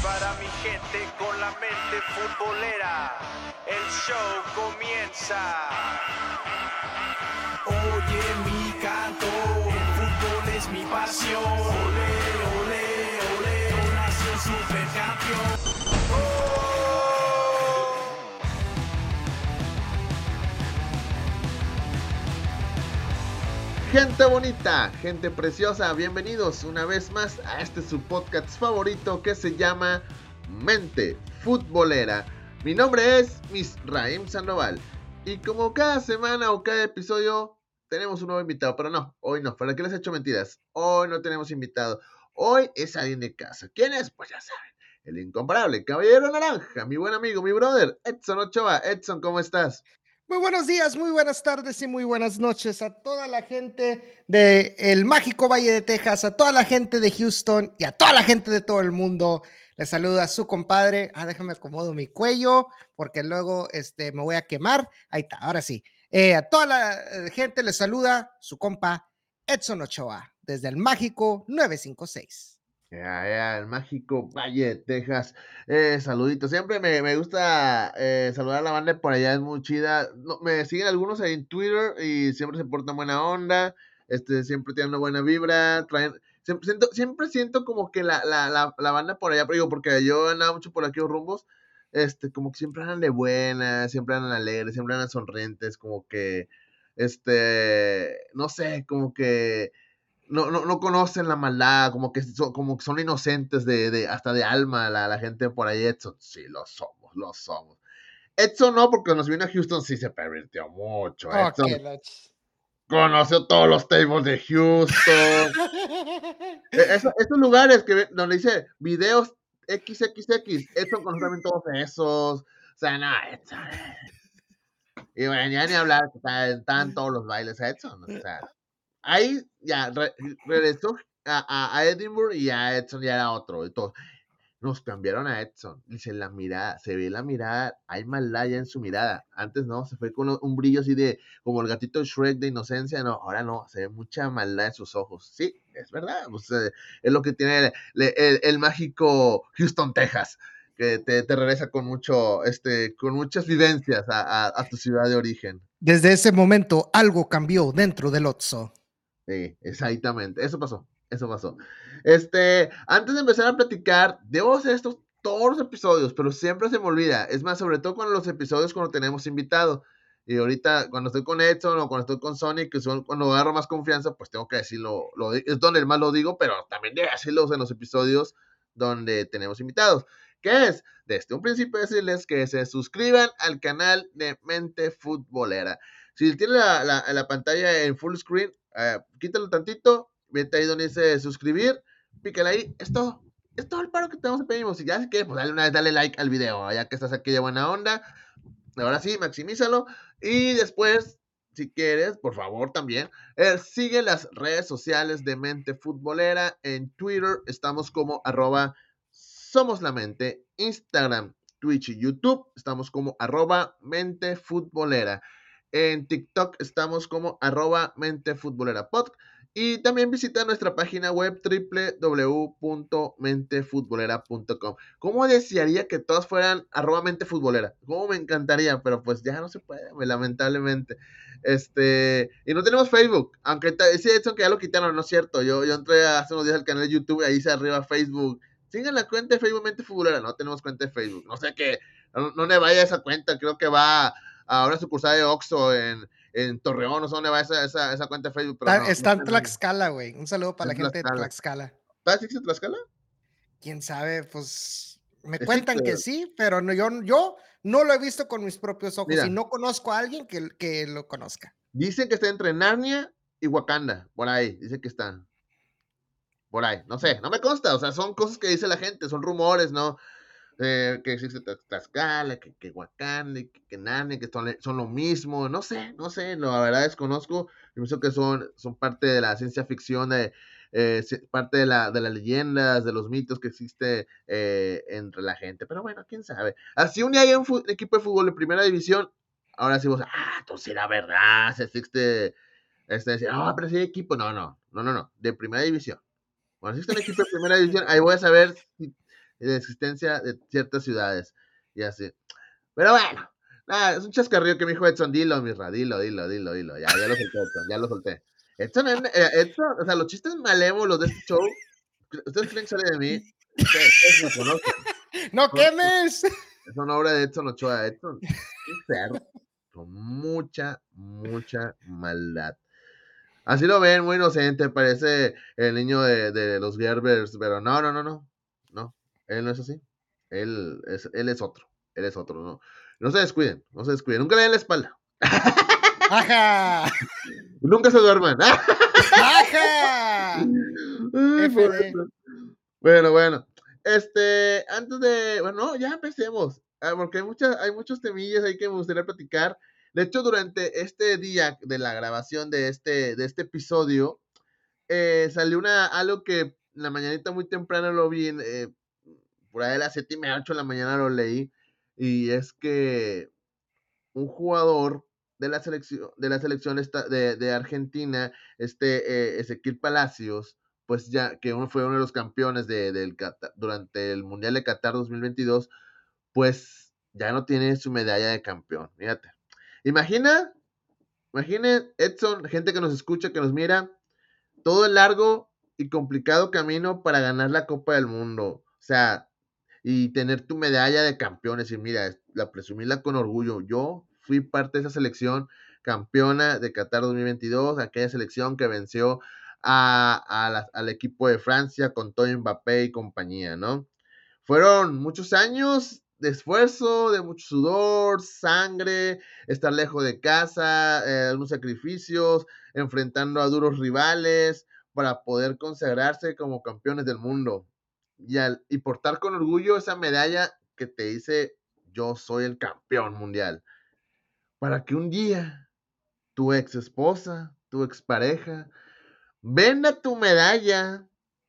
Para mi gente con la mente futbolera, el show comienza. Oye mi canto, el fútbol es mi pasión. Ole, ole, ole, nació supercampeón. Gente bonita, gente preciosa, bienvenidos una vez más a este su podcast favorito que se llama Mente Futbolera. Mi nombre es Misraim Sandoval y como cada semana o cada episodio tenemos un nuevo invitado, pero no, hoy no, ¿para qué les he hecho mentiras? Hoy no tenemos invitado, hoy es alguien de casa. ¿Quién es? Pues ya saben, el incomparable Caballero Naranja, mi buen amigo, mi brother, Edson Ochoa. Edson, ¿cómo estás? Muy buenos días, muy buenas tardes y muy buenas noches a toda la gente del mágico Valle de Texas, a toda la gente de Houston y a toda la gente de todo el mundo. Les saluda su compadre. Déjame acomodo mi cuello porque luego me voy a quemar. Ahí está, ahora sí. A toda la gente les saluda su compa Edson Ochoa desde el mágico 956. El mágico Valle de Texas. Saluditos. Siempre me gusta saludar a la banda por allá, es muy chida. No, me siguen algunos ahí en Twitter y siempre se portan buena onda. Siempre tienen una buena vibra. Siempre siento como que la banda por allá, pero digo, porque yo andaba mucho por aquí los rumbos. Como que siempre andan de buenas, siempre andan alegres, siempre andan sonrientes, como que, no sé, como que no conocen la maldad, como que son inocentes hasta de alma la gente por ahí. Edson, sí, lo somos. Edson no, porque cuando se vino a Houston sí se pervirtió mucho. Edson conoció todos los tables de Houston. Esos lugares donde dice videos XXX, Edson conoce también todos esos. O sea, no, Edson. Y bueno, ya ni hablar, están todos los bailes Edson, o sea. Ahí ya regresó a Edinburgh y a Edson ya era otro. Entonces, nos cambiaron a Edson. Dice, se ve la mirada, hay maldad ya en su mirada. Antes no, se fue con un brillo así de, como el gatito de Shrek de inocencia. No, ahora no, se ve mucha maldad en sus ojos. Sí, es verdad. Pues, es lo que tiene el mágico Houston, Texas, que te regresa con con muchas vivencias a tu ciudad de origen. Desde ese momento, algo cambió dentro del Otso. Sí, exactamente, eso pasó. Antes de empezar a platicar, debo hacer todos los episodios, pero siempre se me olvida. Es más, sobre todo cuando los episodios cuando tenemos invitado. Y ahorita, cuando estoy con Edson o cuando estoy con Sonic, que son cuando agarro más confianza, pues tengo que decirlo, es donde más lo digo, pero también debo decirlo en los episodios donde tenemos invitados. ¿Qué es? Desde un principio decirles que se suscriban al canal de Mente Futbolera. Si tiene la pantalla en full screen, quítalo tantito, vete ahí donde dice suscribir, pícale ahí, es todo el paro que te pedimos. Si ya se quiere, pues dale like al video, ya que estás aquí de buena onda. Ahora sí, maximízalo. Y después, si quieres, por favor también, sigue las redes sociales de Mente Futbolera. En Twitter estamos como @SomosLaMente, Instagram, Twitch y YouTube estamos como @MenteFutbolera. En TikTok estamos como @MenteFutboleraPod. Y también visita nuestra página web www.mentefutbolera.com. ¿Cómo desearía que todos fueran @mentefutbolera? ¿Cómo me encantaría? Pero pues ya no se puede, lamentablemente. Y no tenemos Facebook, aunque ese Edson que ya lo quitaron, no es cierto. Yo entré hace unos días al canal de YouTube y ahí se arriba Facebook. Sigan la cuenta de Facebook Mente Futbolera. No tenemos cuenta de Facebook. No sé qué, no me vaya esa cuenta, creo que va a una sucursal de Oxxo en Torreón, no sé dónde va esa cuenta de Facebook, pero Está en Tlaxcala, güey. Un saludo para la gente de Tlaxcala. ¿Existe Tlaxcala? ¿Quién sabe? Pues me cuentan que sí, pero yo no lo he visto con mis propios ojos. Mira, y no conozco a alguien que lo conozca. Dicen que está entre Narnia y Wakanda, por ahí, dicen que están. Por ahí, no sé, no me consta, o sea, son cosas que dice la gente, son rumores, ¿no? Que existe Tlaxcala, que Wakanda, que Narnia, que son lo mismo, no sé, la verdad desconozco, pienso que son parte de la ciencia ficción, parte de las leyendas, de los mitos que existe entre la gente, pero bueno, quién sabe. Así un día hay un equipo de fútbol de primera división, ahora sí vos, entonces la verdad, si existe, pero si hay equipo, no, de primera división. Cuando existe un equipo de primera división, ahí voy a saber y de existencia de ciertas ciudades. Y así. Pero bueno, nada, es un chascarrillo que me dijo Edson, dilo, Mirra, dilo. Ya lo solté, Edson, ya lo solté. Edson, o sea, los chistes malévolos de este show, ¿ustedes creen que sale de mí? Ustedes me conocen. ¡No quemes! Es una obra de Edson Ochoa. Edson, un ser con mucha maldad. Así lo ven, muy inocente, parece el niño de los Gerbers, pero no, él no es así. Él es otro, no. No se descuiden, nunca le den la espalda. ¡Ajá! Nunca se duerman. ¡Ajá! Ay, FD. Bueno. Antes de, bueno, ya empecemos, porque hay muchos temillas ahí que me gustaría platicar. De hecho, durante este día de la grabación de este episodio, salió algo que en la mañanita muy temprano lo vi, por ahí a las 7:30, 8 de la mañana lo leí, y es que un jugador de la selección de Argentina, Ezequiel Palacios, pues ya que fue uno de los campeones durante el Mundial de Qatar 2022, pues ya no tiene su medalla de campeón. Fíjate. Imagine, Edson, gente que nos escucha, que nos mira, todo el largo y complicado camino para ganar la Copa del Mundo. O sea, y tener tu medalla de campeones. Y mira, presumirla con orgullo. Yo fui parte de esa selección campeona de Qatar 2022, aquella selección que venció al equipo de Francia con todo Mbappé y compañía, ¿no? Fueron muchos años de esfuerzo, de mucho sudor, sangre, estar lejos de casa, unos sacrificios, enfrentando a duros rivales para poder consagrarse como campeones del mundo y portar con orgullo esa medalla que te dice yo soy el campeón mundial. Para que un día tu ex esposa, tu expareja, venda tu medalla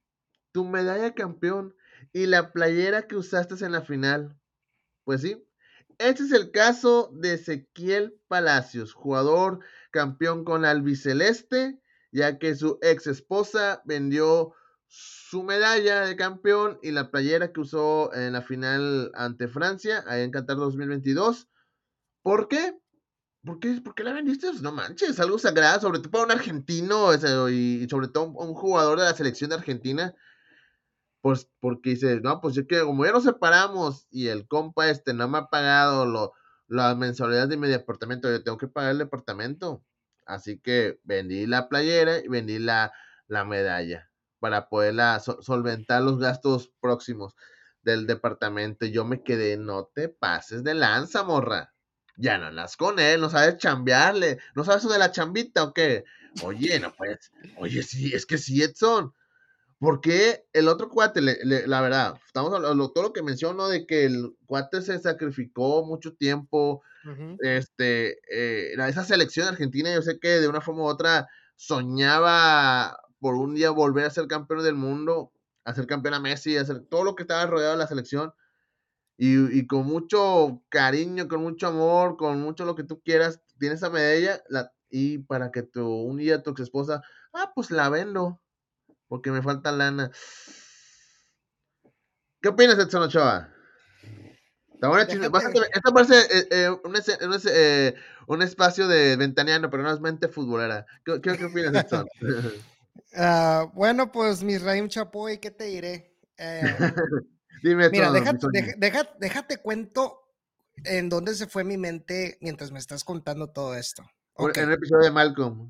campeón y la playera que usaste en la final. Pues sí, este es el caso de Ezequiel Palacios, jugador campeón con albiceleste, ya que su ex esposa vendió su medalla de campeón y la playera que usó en la final ante Francia, ahí en Qatar 2022. ¿Por qué? ¿Por qué la vendiste? No manches, algo sagrado, sobre todo para un argentino y sobre todo un jugador de la selección de Argentina. Pues porque dice, no, pues yo que como ya nos separamos y el compa no me ha pagado las mensualidades de mi departamento, yo tengo que pagar el departamento. Así que vendí la playera y vendí la medalla para poderla solventar los gastos próximos del departamento. Yo me quedé, no te pases de lanza, morra. Ya no andas con él, no sabes chambearle, no sabes eso de la chambita o qué. Oye, no pues, oye, sí, es que sí, Edson. Porque el otro cuate, la verdad, estamos hablando todo lo que menciono de que el cuate se sacrificó mucho tiempo, esa selección argentina, yo sé que de una forma u otra soñaba por un día volver a ser campeón del mundo, a ser campeón a Messi, a hacer todo lo que estaba rodeado de la selección, y con mucho cariño, con mucho amor, con mucho lo que tú quieras, tienes esa medalla, y para que un día tu ex esposa, pues la vendo porque me falta lana. ¿Qué opinas, Edson Ochoa? Está buena esta parece un espacio de ventaneando, pero no es mente futbolera. ¿Qué opinas, Edson? Bueno, pues Misraim Chapoy, ¿qué te diré? Dime, Mira, Edson. déjate cuento en dónde se fue mi mente mientras me estás contando todo esto. Okay. En el episodio de Malcolm.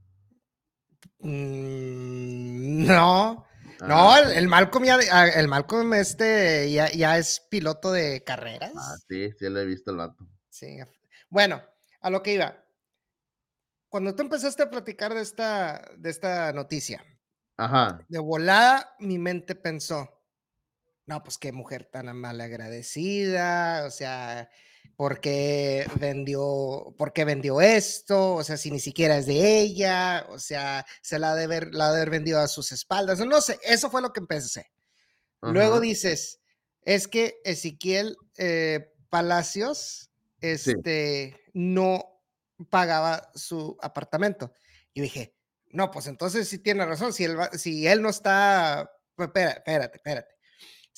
No, el Malcolm el Malcolm ya es piloto de carreras. Sí, lo he visto el vato. Sí. Bueno, a lo que iba. Cuando tú empezaste a platicar de esta noticia, ajá, de volada mi mente pensó, no, pues qué mujer tan malagradecida, o sea, ¿por qué vendió esto? O sea, si ni siquiera es de ella, o sea, se la ha de haber vendido a sus espaldas, no sé, eso fue lo que pensé. ajá. Luego dices, es que Ezequiel Palacios, Sí. no pagaba su apartamento. Y dije, no, pues entonces sí tiene razón, si él no está, espérate.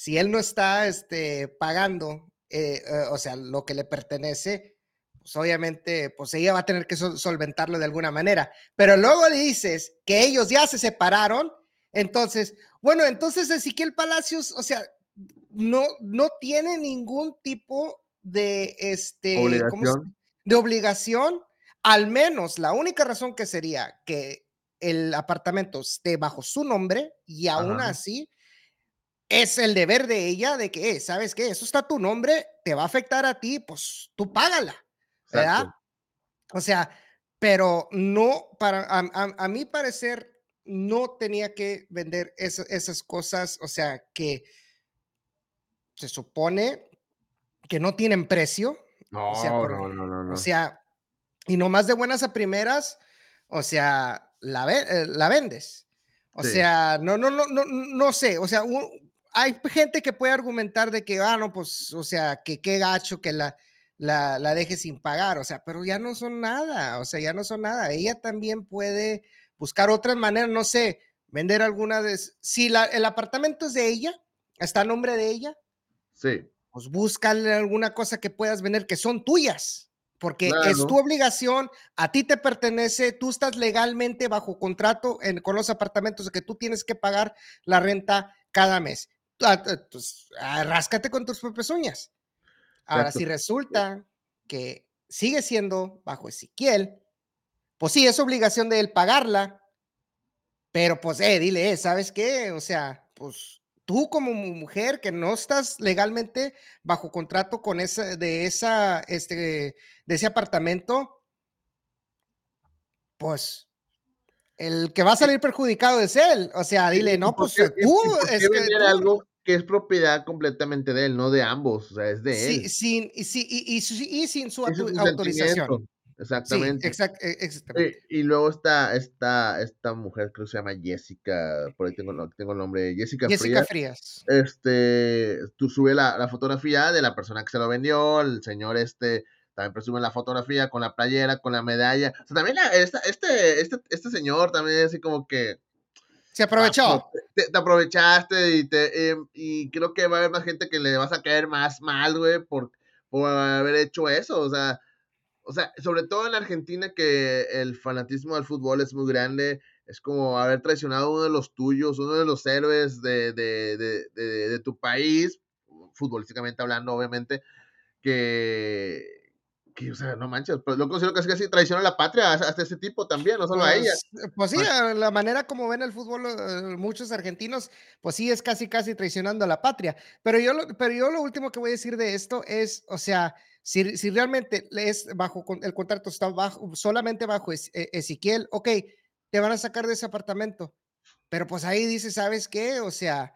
si él no está pagando, o sea, lo que le pertenece, pues obviamente, pues ella va a tener que solventarlo de alguna manera. Pero luego dices que ellos ya se separaron, entonces, bueno, entonces Ezequiel Palacios, o sea, no tiene ningún tipo de, Obligación. de obligación, al menos la única razón que sería que el apartamento esté bajo su nombre y aún Ajá, así es el deber de ella de que, ¿sabes qué? Eso está a tu nombre, te va a afectar a ti, pues tú págala, ¿verdad? exacto. O sea, pero no, a mi parecer, no tenía que vender esas cosas, o sea, que se supone que no tienen precio, o sea, No, no, no, no, o no. sea, y nomás de buenas a primeras, o sea, la vendes. O Sí, sea, no sé, o sea, hay gente que puede argumentar de que, no, pues, o sea, que qué gacho que la deje sin pagar, o sea, pero ya no son nada, o sea, ya no son nada. Ella también puede buscar otras maneras, no sé, vender alguna de, si el apartamento es de ella, está a nombre de ella, sí, pues búscale alguna cosa que puedas vender que son tuyas, porque es tu claro, obligación, a ti te pertenece, tú estás legalmente bajo contrato con los apartamentos de que tú tienes que pagar la renta cada mes. Pues, ráscate con tus propias uñas. Ahora, exacto. si resulta que sigue siendo bajo Ezequiel, pues sí, es obligación de él pagarla, pero pues, dile, ¿sabes qué? O sea, pues tú como mujer que no estás legalmente bajo contrato con de ese apartamento, pues el que va a salir perjudicado es él. O sea, dile, ¿Y no, por pues qué tú, y por qué es que vender tú, algo que es propiedad completamente de él, no de ambos? O sea, es de sí, él. y sin su Ese es su autorización. sentimiento, Sí, exactamente. exactamente. Y luego está esta mujer, creo que se llama Jessica, por ahí tengo el nombre, Jessica Jessica Frías. Frías. Tú sube la fotografía de la persona que se lo vendió, el señor también presume la fotografía con la playera, con la medalla. O sea, también este señor también es así como que, Se aprovechó. te aprovechaste y creo que va a haber más gente que le vas a caer más mal, güey, por haber hecho eso. O sea, sobre todo en Argentina, que el fanatismo del fútbol es muy grande, es como haber traicionado a uno de los tuyos, uno de los héroes de tu país, futbolísticamente hablando, obviamente, o sea, no manches, pero yo considero que es casi traición a la patria, hasta ese tipo también, no solo a ella. Pues sí, la manera como ven el fútbol muchos argentinos, pues sí es casi casi traicionando a la patria. Pero yo lo último que voy a decir de esto es, o sea, si realmente es el contrato está solamente bajo Ezequiel, ok, te van a sacar de ese apartamento. Pero pues ahí dice, ¿sabes qué? O sea,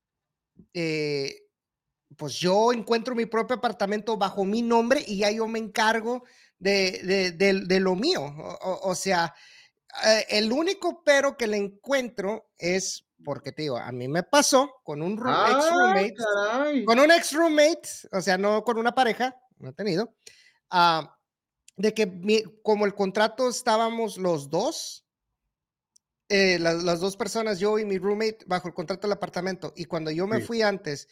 eh, pues yo encuentro mi propio apartamento bajo mi nombre y ya yo me encargo de lo mío. O sea, el único pero que le encuentro es porque te digo, a mí me pasó con un ¡Ah, caray! ex roommate, o sea, no con una pareja, no he tenido, ah, de que como el contrato estábamos los dos, las dos personas, yo y mi roommate, bajo el contrato del apartamento, y cuando yo me Sí, fui antes,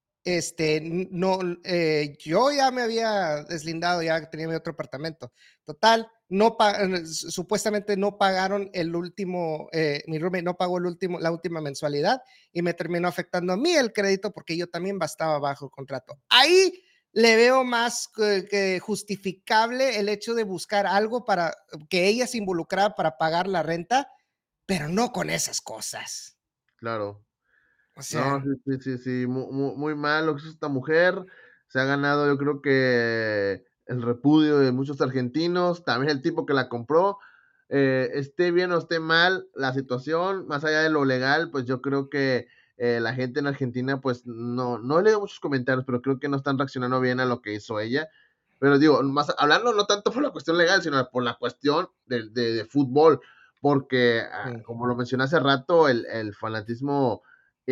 no, yo ya me había deslindado, ya tenía mi otro apartamento. Total, supuestamente no pagaron el último, mi roommate no pagó la última mensualidad y me terminó afectando a mí el crédito porque yo también estaba bajo el contrato. Ahí le veo más que justificable el hecho de buscar algo para que ella se involucrara para pagar la renta, pero no con esas cosas. claro. O No, sea, sí, sí, sí, sí, muy mal lo que hizo esta mujer. Se ha ganado, yo creo que el repudio de muchos argentinos, también el tipo que la compró. Esté bien o esté mal la situación, más allá de lo legal, pues yo creo que la gente en Argentina, pues no he leído muchos comentarios, pero creo que no están reaccionando bien a lo que hizo ella. Pero digo, más hablando no tanto por la cuestión legal, sino por la cuestión de fútbol, porque sí, como lo mencioné hace rato, el fanatismo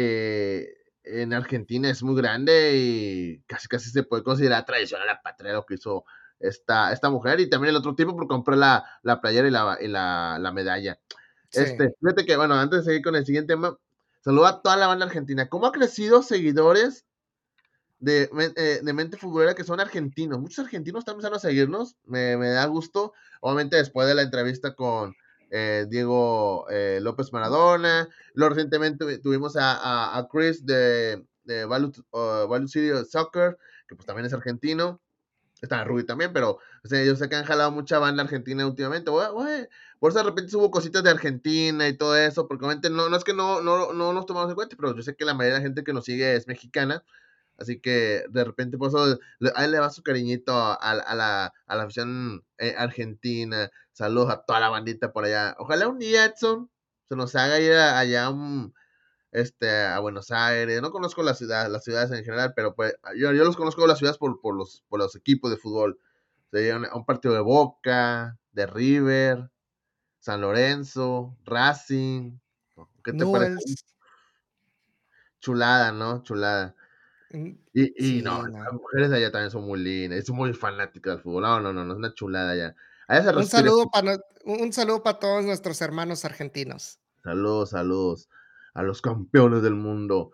en Argentina es muy grande y casi casi se puede considerar traición a la patria lo que hizo esta mujer y también el otro tipo por comprar la playera y la medalla. sí. Fíjate que, bueno, antes de seguir con el siguiente tema, Saludo a toda la banda argentina. ¿Cómo ha crecido seguidores de Mente Futbolera que son argentinos? Muchos argentinos están empezando a seguirnos. Me da gusto. Obviamente después de la entrevista con Diego López Maradona. Luego recientemente tuvimos a Chris de Value City Soccer, que pues también es argentino. Está Ruby también, pero o sea, yo sé que han jalado mucha banda argentina últimamente. Por eso de repente hubo cositas de Argentina y todo eso, porque obviamente no es que no nos tomamos en cuenta, pero yo sé que la mayoría de la gente que nos sigue es mexicana. Así que de repente por eso ahí le va su cariñito a la afición argentina. Saludos a toda la bandita por allá. Ojalá un día, Edson, se nos haga ir allá a Buenos Aires. No conozco las ciudades en general, pero pues yo los conozco las ciudades por los equipos de fútbol. Sería un partido de Boca, de River, San Lorenzo, Racing. ¿Qué te parece? Newells. Chulada, ¿no? Chulada. Y no, Sí, las no. mujeres de allá también son muy lindas, son muy fanáticas del fútbol. No, es una chulada allá. Allá se Un respira. saludo para todos nuestros hermanos argentinos. Saludos a los campeones del mundo.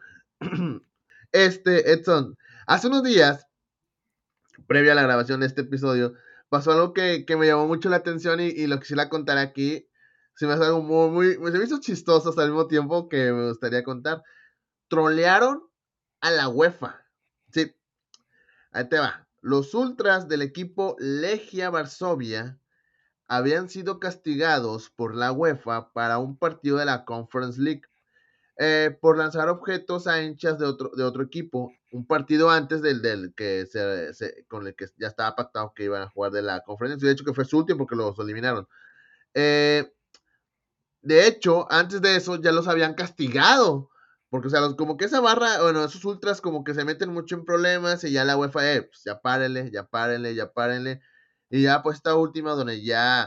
Edson, hace unos días, previo a la grabación de este episodio, pasó algo que me llamó mucho la atención y lo quisiera contar aquí. Se me hace algo se me hizo chistoso hasta al mismo tiempo que me gustaría contar. Trolearon a la UEFA. Sí, ahí te va. Los ultras del equipo Legia Varsovia habían sido castigados por la UEFA para un partido de la Conference League por lanzar objetos a hinchas de otro equipo, un partido antes del que con el que ya estaba pactado que iban a jugar de la conferencia. De hecho, que fue su último porque los eliminaron. De hecho, antes de eso ya los habían castigado. Porque, o sea, como que esa barra, bueno, esos ultras como que se meten mucho en problemas y ya la UEFA, pues ya párenle. Y ya, pues esta última donde ya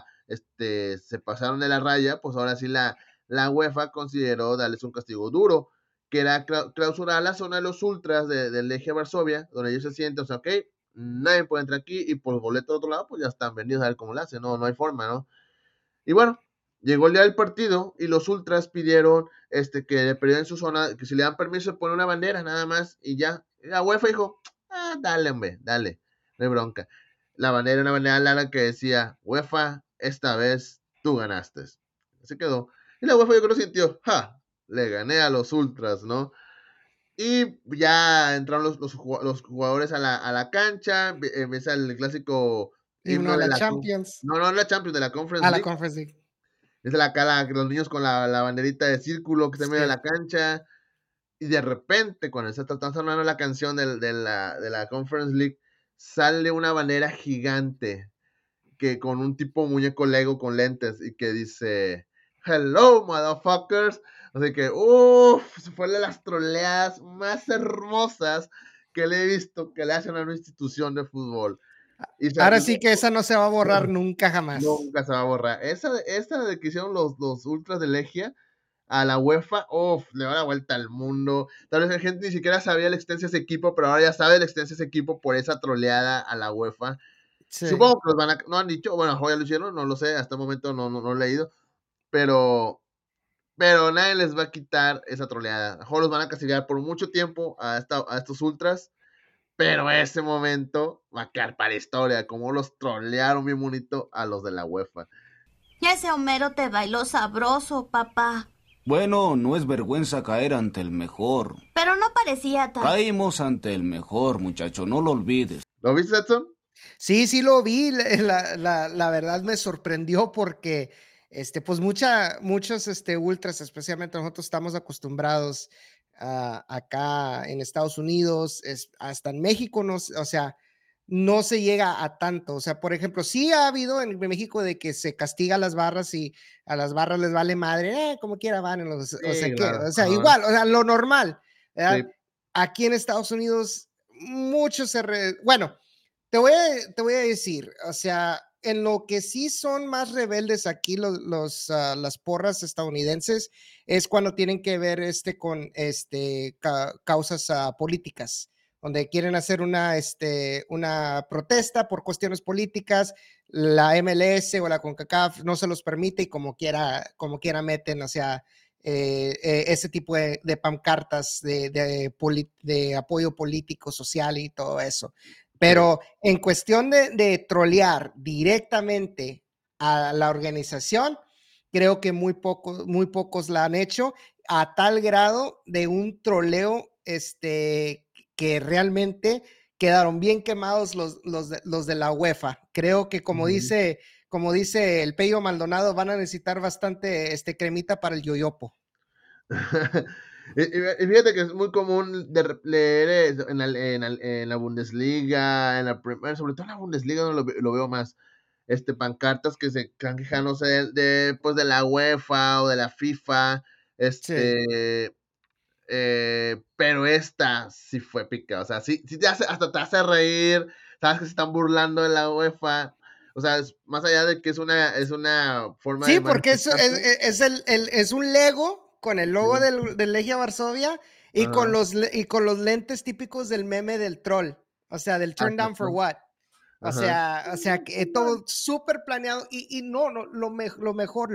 se pasaron de la raya, pues ahora sí la UEFA consideró darles un castigo duro, que era clausurar la zona de los ultras del Legia Varsovia, donde ellos se sienten, o sea, ok, nadie puede entrar aquí y por boleto de otro lado, pues ya están vendidos a ver cómo lo hacen, no hay forma, ¿no? Y bueno, llegó el día del partido y los ultras pidieron que le perdieran su zona, que si le dan permiso de poner una bandera nada más y ya. Y la UEFA dijo, dale, hombre, dale, no hay bronca. La bandera era una bandera larga que decía, UEFA, esta vez tú ganaste. Se quedó. Y la UEFA yo creo que sintió, le gané a los ultras, ¿no? Y ya entraron los jugadores a la cancha, empieza el clásico Himno a himno de la la... Champions. No, la Champions, de la Conference A la League. Conference League. Es la cara, los niños con la banderita de círculo que está en medio de Sí. la cancha. Y de repente, cuando está sonando la canción de la Conference League, sale una bandera gigante que con un tipo muñeco Lego con lentes y que dice hello, motherfuckers. Así que, fue de las troleadas más hermosas que le he visto que le hacen a una institución de fútbol. Ahora sí que esa no se va a borrar nunca jamás. Nunca se va a borrar. Esta de que hicieron los ultras de Legia a la UEFA, le va la vuelta al mundo. Tal vez la gente ni siquiera sabía la existencia de ese equipo, pero ahora ya sabe la existencia de ese equipo por esa troleada a la UEFA. Sí. Supongo que no han dicho, bueno, ya lo hicieron, no lo sé, hasta el momento no he leído, pero nadie les va a quitar esa troleada. A lo mejor los van a castigar por mucho tiempo a estos ultras, pero ese momento va a quedar para la historia, como los trolearon bien bonito a los de la UEFA. Ese Homero te bailó sabroso, papá. Bueno, no es vergüenza caer ante el mejor. Pero no parecía tan... Caímos ante el mejor, muchacho, no lo olvides. ¿Lo viste, Edson? Sí, lo vi. La verdad me sorprendió porque, pues muchos ultras, especialmente nosotros estamos acostumbrados acá en Estados Unidos, hasta en México, no, o sea, no se llega a tanto. O sea, por ejemplo, sí ha habido en México de que se castiga a las barras y a las barras les vale madre, como quiera van, o sea, Sí, claro. igual, o sea, lo normal, ¿verdad? Sí. Aquí en Estados Unidos, muchos bueno, te voy a decir, o sea, en lo que sí son más rebeldes aquí las porras estadounidenses es cuando tienen que ver con causas políticas, donde quieren hacer una protesta por cuestiones políticas, la MLS o la CONCACAF no se los permite y como quiera meten, o sea, ese tipo de pancartas de apoyo político, social y todo eso. Pero en cuestión de trolear directamente a la organización, creo que muy pocos la han hecho a tal grado de un troleo que realmente quedaron bien quemados los de la UEFA. Creo que como dice el Pello Maldonado, van a necesitar bastante cremita para el yoyopo. Y fíjate que es muy común leer en la Bundesliga, sobre todo en la Bundesliga lo veo más, pancartas que se están quejándose pues de la UEFA o de la FIFA, pero esta sí fue pica, o sea, sí hasta te hace reír, sabes que se están burlando de la UEFA, o sea, más allá de que es una forma de porque manifestarse. es un Lego con el logo del Legia Varsovia y con los lentes típicos del meme del troll, o sea, del turn down for what. O sea, que todo súper planeado y no, lo mejor,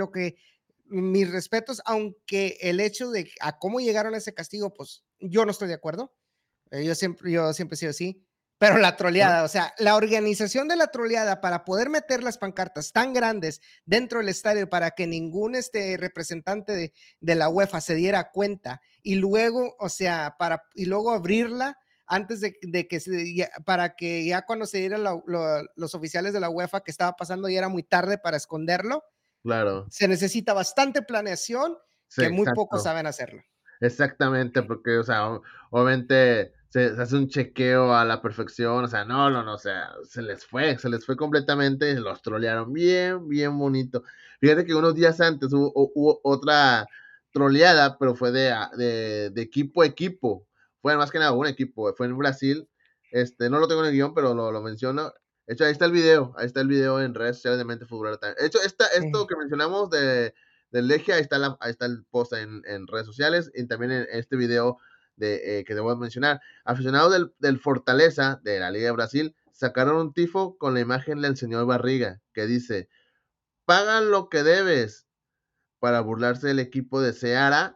mis respetos, aunque el hecho de a cómo llegaron a ese castigo, pues yo no estoy de acuerdo. Yo siempre he sido así. Pero la troleada, o sea, la organización de la troleada para poder meter las pancartas tan grandes dentro del estadio para que ningún representante de la UEFA se diera cuenta y luego, o sea, y luego abrirla antes de que para que ya cuando se dieran los oficiales de la UEFA que estaba pasando ya era muy tarde para esconderlo. Claro. Se necesita bastante planeación que muy pocos saben hacerlo. Exactamente, porque, o sea, obviamente se hace un chequeo a la perfección, o sea, no, o sea, se les fue completamente, los trolearon bien bonito. Fíjate que unos días antes hubo otra troleada, pero fue de equipo a equipo, fue más que nada un equipo, fue en Brasil, no lo tengo en el guión, pero lo menciono. De hecho, ahí está el video en redes sociales de Mente Futbolera también. De hecho, esto que mencionamos del Legia, ahí está el post en redes sociales y también en este video que debo mencionar. Aficionados del Fortaleza, de la Liga de Brasil, sacaron un tifo con la imagen del señor Barriga, que dice, pagan lo que debes, para burlarse del equipo de Ceará,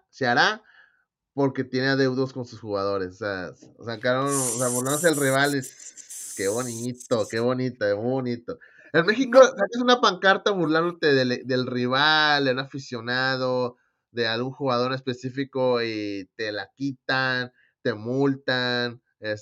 porque tiene adeudos con sus jugadores. O sea, burlándose del rival. Qué bonito, muy bonito. En México, sacas una pancarta burlándote del rival, de un aficionado, de algún jugador específico y te la quitan, te multan.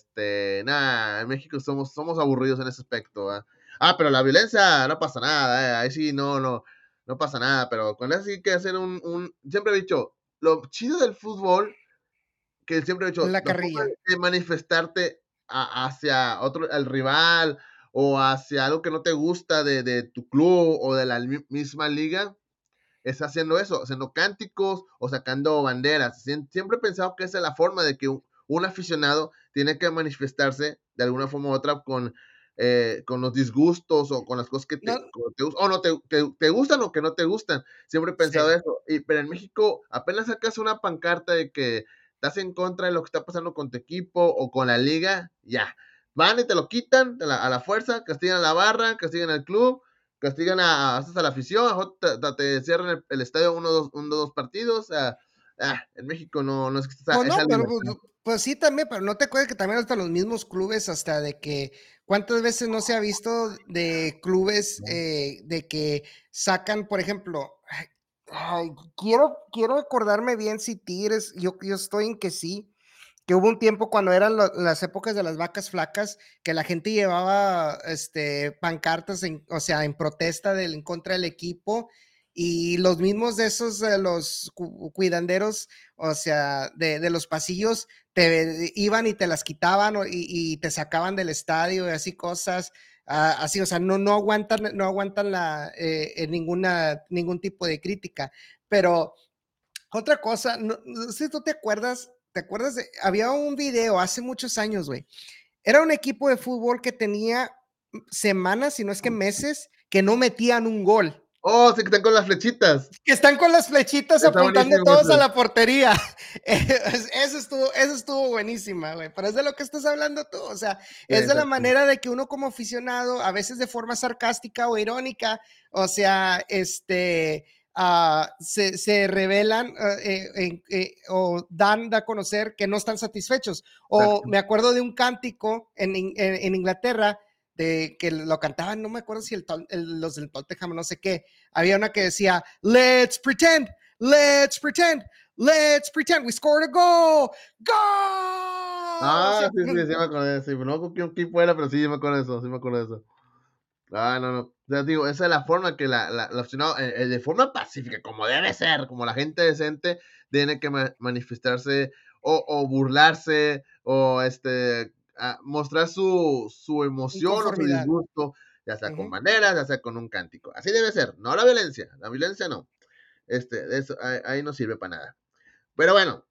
En México somos aburridos en ese aspecto, ¿eh? Pero la violencia no pasa nada, ahí sí no pasa nada, pero con eso sí que hacer siempre he dicho, lo chido del fútbol, que siempre he dicho, la forma carrilla de manifestarte hacia el rival o hacia algo que no te gusta de tu club o de la misma liga, es haciendo eso, haciendo cánticos o sacando banderas. Siempre he pensado que esa es la forma de que un aficionado tiene que manifestarse de alguna forma u otra con los disgustos o con las cosas que te gustan o que no te gustan. Siempre he pensado eso. Pero en México apenas sacas una pancarta de que estás en contra de lo que está pasando con tu equipo o con la liga, ya. Van y te lo quitan a la fuerza, castigan a la barra, castigan al club, castigan a la afición, te cierran el estadio uno o dos partidos. En México no es que esa libertad. Pues sí, también, pero no te acuerdas que también hasta los mismos clubes, hasta de que cuántas veces no se ha visto de clubes de que sacan, por ejemplo, quiero acordarme bien si Tigres, yo estoy en que sí, que hubo un tiempo cuando eran las épocas de las vacas flacas, que la gente llevaba pancartas, en protesta en contra del equipo, y los mismos de esos, los cuidanderos, o sea, de los pasillos, iban y te las quitaban y te sacaban del estadio y así cosas, así, o sea, no aguantan ningún tipo de crítica. Pero otra cosa, no sé si tú te acuerdas había un video hace muchos años, güey. Era un equipo de fútbol que tenía semanas, si no es que meses, que no metían un gol. Oh, sí, que están con las flechitas. Que están con las flechitas apuntando todos a la portería. Eso estuvo buenísima, güey. Pero es de lo que estás hablando tú. O sea, es de la manera de que uno como aficionado, a veces de forma sarcástica o irónica, o sea, se revelan o dan a conocer que no están satisfechos. O Exacto. me acuerdo de un cántico en Inglaterra de que lo cantaban, no me acuerdo si los del Tottenham, no sé qué. Había una que decía, let's pretend, we scored a goal, goal. O sea, Sí, sí me acordé, sí, no con quién fuera, pero sí me acuerdo de eso, sí me acuerdo de eso. No. O sea, digo, esa es la forma que la aficionado, de forma pacífica, como debe ser, como la gente decente, tiene que manifestarse o burlarse o mostrar su emoción o su inconformidad. disgusto, ya sea con banderas, ya sea con un cántico. Así debe ser, no la violencia no. Eso, ahí no sirve para nada. Pero bueno,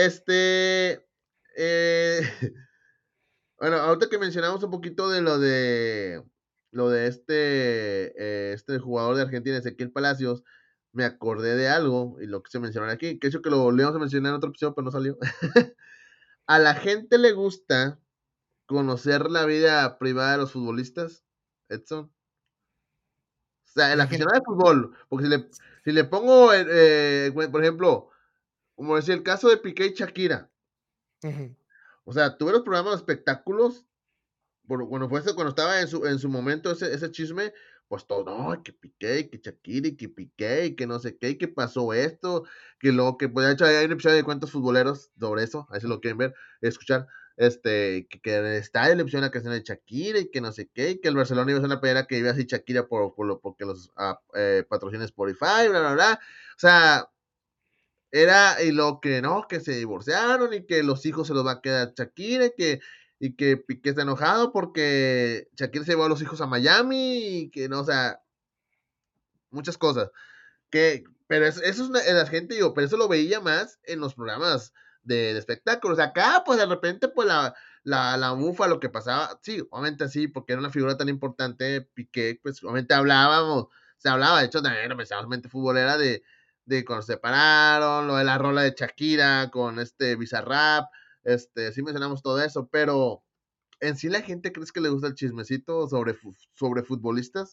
bueno, ahorita que mencionamos un poquito de lo de este jugador de Argentina, Ezequiel Palacios, me acordé de algo y lo que se mencionó aquí, que hecho que lo volvimos a mencionar en otro episodio, pero no salió. A la gente le gusta conocer la vida privada de los futbolistas, Edson. O sea, el La gente. aficionado de fútbol, porque si le pongo, por ejemplo, como decía el caso de Piqué y Shakira. Uh-huh. O sea, tuve los programas de espectáculos, cuando estaba en su momento ese chisme, pues todo, no, que Piqué, que Shakira, que Piqué, que no sé qué, que pasó esto, que lo que, pues de hecho hay un episodio de cuentos futboleros sobre eso, ahí si lo quieren ver, escuchar, que el estadio le pusieron la canción de Shakira y que no sé qué, y que el Barcelona iba a ser una playera que iba así Shakira porque los patrocina Spotify, bla, bla, bla. O sea, era y lo que no, que se divorciaron y que los hijos se los va a quedar Shakira y que Piqué está enojado porque Shakira se llevó a los hijos a Miami y que no, o sea, muchas cosas. Pero eso es la gente, digo, pero eso lo veía más en los programas de espectáculos. Acá, pues de repente, pues la bufa, lo que pasaba, sí, obviamente sí, porque era una figura tan importante, Piqué, pues obviamente se hablaba, de hecho también era precisamente futbolera de cuando se separaron, lo de la rola de Shakira con Bizarrap, sí mencionamos todo eso, pero en sí la gente, ¿crees que le gusta el chismecito sobre futbolistas?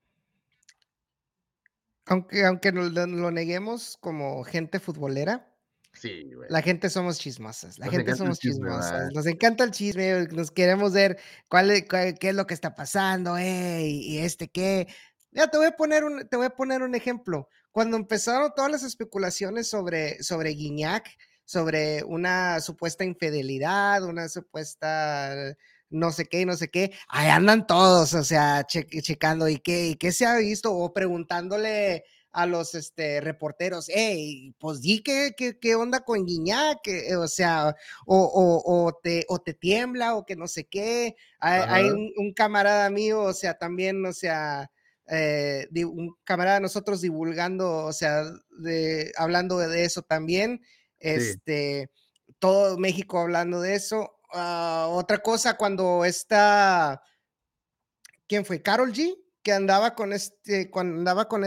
Aunque lo neguemos como gente futbolera, Sí, güey. la gente somos chismosas, la Nos gente encanta el somos chisme, ¿verdad? chismosas, nos encanta el chisme, nos queremos ver qué es lo que está pasando, y qué. Ya te voy a poner un ejemplo. Cuando empezaron todas las especulaciones sobre Guiñac, sobre una supuesta infidelidad, una supuesta no sé qué, no sé qué, ahí andan todos, o sea, checando y qué se ha visto o preguntándole a los reporteros, hey, pues di qué onda con Guiñac, o sea, o te tiembla o que no sé qué. Hay Ajá. un camarada mío, o sea, también, o sea, un camarada de nosotros divulgando, o sea, hablando de eso también, Sí. todo México hablando de eso. Otra cosa, cuando está, ¿quién fue? Karol G, que andaba con cuando andaba con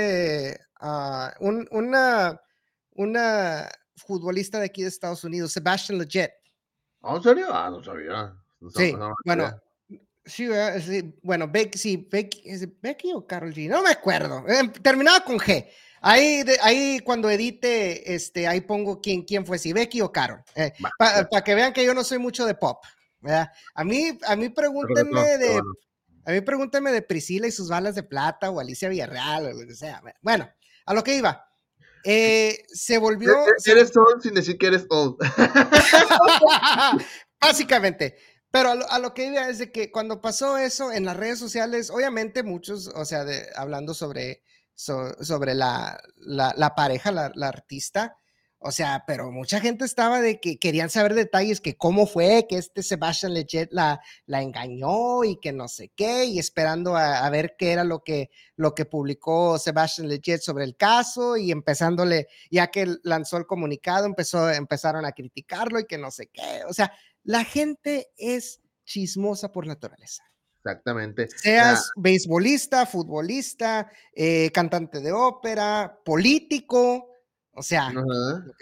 una futbolista de aquí de Estados Unidos, Sebastian Lletget. ¿En serio? No sabía. Sí, No bueno, sabía. sí, sí, bueno, Becky, ¿es Becky o Karol G? No me acuerdo. Terminaba con G. Ahí cuando edite, ahí pongo quién fue, si Becky o Karol. Va, Para que vean que yo no soy mucho de pop, ¿verdad? A mí reggaetón, pero bueno. pregúntenme de Priscila y sus balas de plata o Alicia Villarreal o lo que sea. Bueno, a lo que iba. Se volvió. Eres old sin decir que eres old. Básicamente. Pero a lo que iba es de que cuando pasó eso en las redes sociales, obviamente muchos, o sea, hablando sobre la pareja, la artista, o sea, pero mucha gente estaba de que querían saber detalles, que cómo fue, que Sebastian Lletget la engañó y que no sé qué, y esperando a ver qué era lo que publicó Sebastian Lletget sobre el caso, y empezándole, ya que lanzó el comunicado, empezaron a criticarlo y que no sé qué, o sea, la gente es chismosa por naturaleza. Exactamente. Seas beisbolista, futbolista, cantante de ópera, político, o sea. Ajá.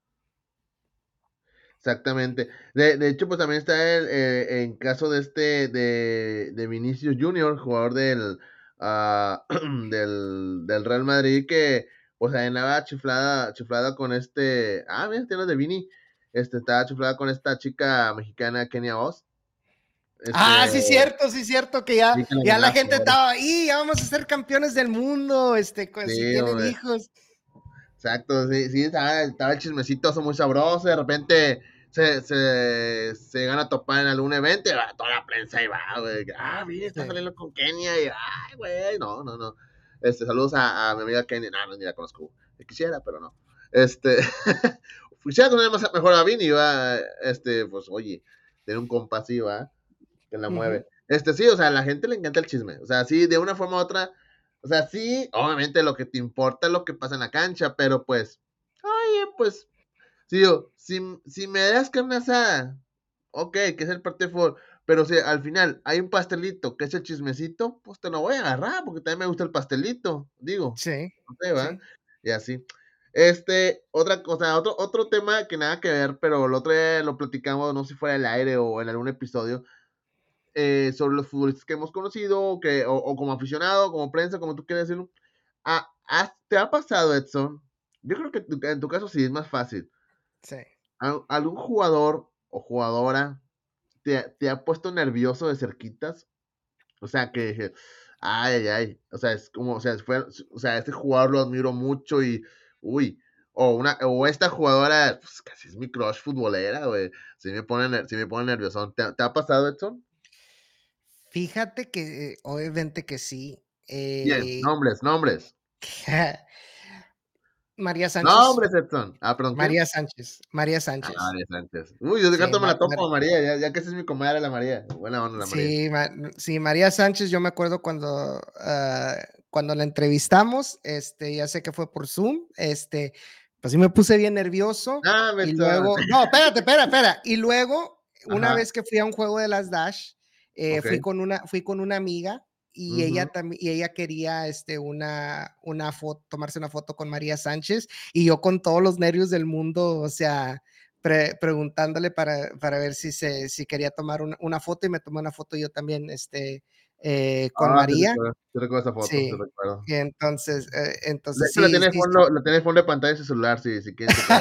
Exactamente. De hecho, pues también está en caso de Vinicius Junior, jugador del Real Madrid, que o sea, andaba chiflada con mira, tiene de Vini, estaba chiflada con esta chica mexicana, Kenia Oz, Ah, sí, cierto, que ya, sí, que la ya ganó la la gente Ford. estaba ahí, ya vamos a ser campeones del mundo, si Sí, tienen hombre. hijos. Exacto, sí, estaba el chismecito muy sabroso, de repente se gana a topar en algún evento y toda la prensa ahí va, güey, mira, está Sí. saliendo con Kenia y, güey, no, saludos a mi amiga Kenia, no, ni la conozco, quisiera, pero no, quisiera tener mejor a Vini, va, pues, oye, tiene un compa así, va, que la Ujú. mueve. Sí, o sea, a la gente le encanta el chisme. O sea, sí, de una forma u otra. O sea, sí, obviamente lo que te importa es lo que pasa en la cancha, pero pues, oye, pues, sí, si me das carne asada, ok, que es el partido de fútbol, pero si al final hay un pastelito que es el chismecito, pues te lo voy a agarrar, porque también me gusta el pastelito, digo, Sí, no sé, ¿va? sí. Y así. Otra cosa, otro tema que nada que ver, pero el otro día lo platicamos, no sé si fuera el aire o en algún episodio, sobre los futbolistas que hemos conocido, o como aficionado, como prensa, como tú quieras decirlo. ¿Te ha pasado, Edson? Yo creo que en tu caso sí es más fácil. Sí. ¿Algún jugador o jugadora te ha puesto nervioso de cerquitas? O sea, que dije, ay. O sea, es como, o sea, este jugador lo admiro mucho y, uy, o esta jugadora, pues casi es mi crush futbolera, güey. Sí me pone nervioso. ¿Te ha pasado, Edson? Fíjate que obviamente que sí. Bien, nombres. María Sánchez. Nombres, Edson. Perdón, ¿quién? María Sánchez. María Sánchez. María Sánchez. Uy, yo de Sí, gato me la topo a María, ya que esa es mi comadre, la María. Buena onda, la María. sí, sí, María Sánchez, yo me acuerdo cuando la entrevistamos, ya sé que fue por Zoom, pues sí me puse bien nervioso y Edson. luego, no, espera, y luego, una Ajá, vez que fui a un juego de las Dash, ok. fui con una amiga y ella Ujú. también, y ella quería, una foto, tomarse una foto con María Sánchez y yo con todos los nervios del mundo, o sea, preguntándole para ver si quería tomar una foto y me tomé una foto yo también con María. Sí recuerdo esa foto, sí Sí, recuerdo. y De entonces hecho, la sí, tiene de sí. fondo, la tiene de fondo de pantalla de su celular, si quieren checar.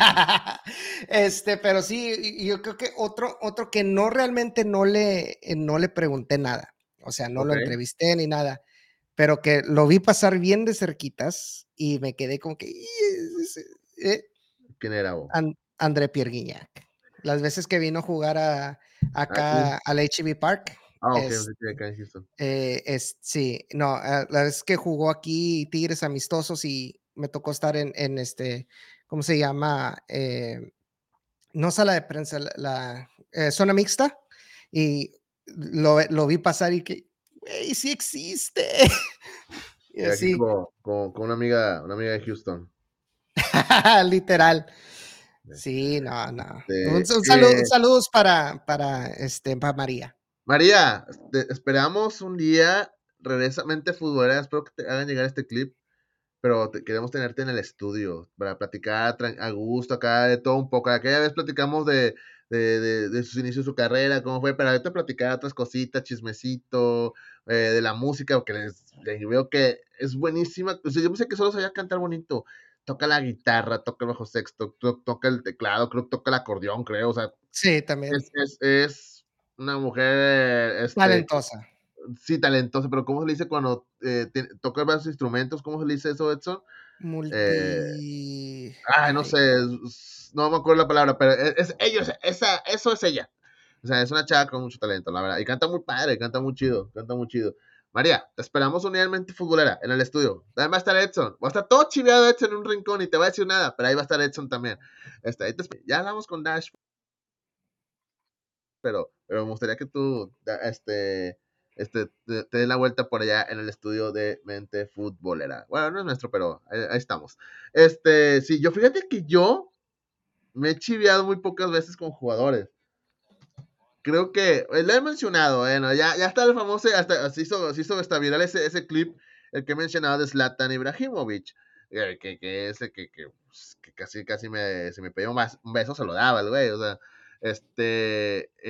Pero sí, y yo creo que otro que no realmente no le pregunté nada, o sea, no lo Ok. entrevisté ni nada, pero que lo vi pasar bien de cerquitas y me quedé como que, eh, ¿Quién era vos? André Pierre Guignac. Las veces que vino a jugar Aquí. acá al HEB Park, Ok, es, sí, acá en Houston. sí, no, la vez que jugó aquí Tigres amistosos y me tocó estar en ¿cómo se llama? No sala de prensa, zona mixta, y lo vi pasar y que, güey, sí existe. Y Y aquí así, con una amiga de Houston. literal. Sí, no, no. Un, Este, un eh, saludos para María. María, esperamos un día, regresa Mente Futbolera, espero que te hagan llegar este clip, pero queremos tenerte en el estudio para platicar a gusto acá de todo un poco. Aquella vez platicamos de sus inicios de su carrera, cómo fue, pero ahorita platicar otras cositas, chismecito, de la música, porque veo que es buenísima. O sea, yo pensé que solo sabía cantar bonito. Toca la guitarra, toca el bajo sexto, toca el teclado, creo que toca el acordeón, creo. O sea, Sí, también. es una mujer, Talentosa. sí, talentosa, pero ¿cómo se le dice cuando toca varios instrumentos? ¿Cómo se le dice eso, Edson? Eh, no Ay, sé, no me acuerdo la palabra, pero eso es ella. O sea, es una chava con mucho talento, la verdad. Y canta muy padre, canta muy chido, canta muy chido. María, te esperamos unidadmente futbolera en el estudio. Ahí va a estar Edson. Va a estar todo chiveado Edson en un rincón y te va a decir nada, pero ahí va a estar Edson también. Ya hablamos con Dash, pero me gustaría que tú te des la vuelta por allá en el estudio de Mente Futbolera. Bueno, no es nuestro, pero ahí estamos. Sí, fíjate que yo me he chiviado muy pocas veces con jugadores. Creo que, lo he mencionado, bueno, ya está el famoso, hasta se hizo hasta viral ese clip, el que he mencionado de Zlatan Ibrahimovic, que casi se me pedía un beso, se lo daba el güey, o sea,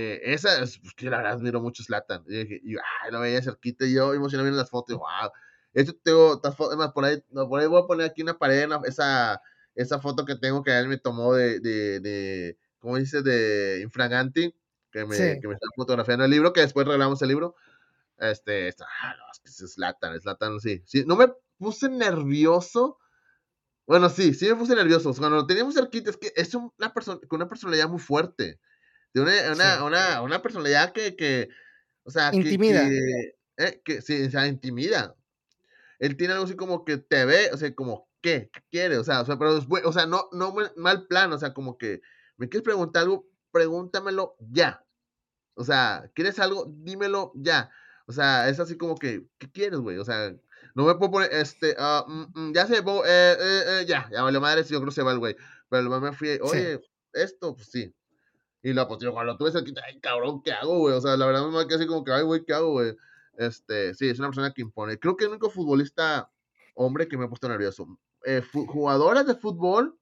pues, que la verdad admiro mucho Zlatan, y lo veía cerquita, y yo emocionado viendo las fotos, y wow, De hecho, tengo, además, por ahí voy a poner aquí una pared, esa foto que tengo que él me tomó ¿cómo dice? De Infraganti, Sí. que me está fotografiando el libro, que después regalamos el libro. No, es que es Zlatan, sí. Sí, no me puse nervioso. Bueno, sí me puse nervioso. Cuando lo teníamos cerquita, es que es una persona con una personalidad muy fuerte. De Sí. una personalidad o sea, Intimida. que sí, o sea, intimida. Él tiene algo así como que te ve, o sea, como, ¿qué quiere? O sea, pero después, o sea, no mal plan, o sea, como que, ¿me quieres preguntar algo? Pregúntamelo ya. O sea, ¿quieres algo? Dímelo ya. O sea, es así como que, ¿qué quieres, güey? O sea, no me puedo poner, ya se pongo, ya vale madre, si yo creo que se va el güey. Pero luego me fui, Sí. oye, esto, pues sí. Y la pues, cuando lo tuve cerquita, ay, cabrón, ¿qué hago, güey? O sea, la verdad me quedé así como que, ay, güey, ¿qué hago, güey? Sí, es una persona que impone. Creo que el único futbolista hombre que me ha puesto nervioso. Jugadoras de fútbol,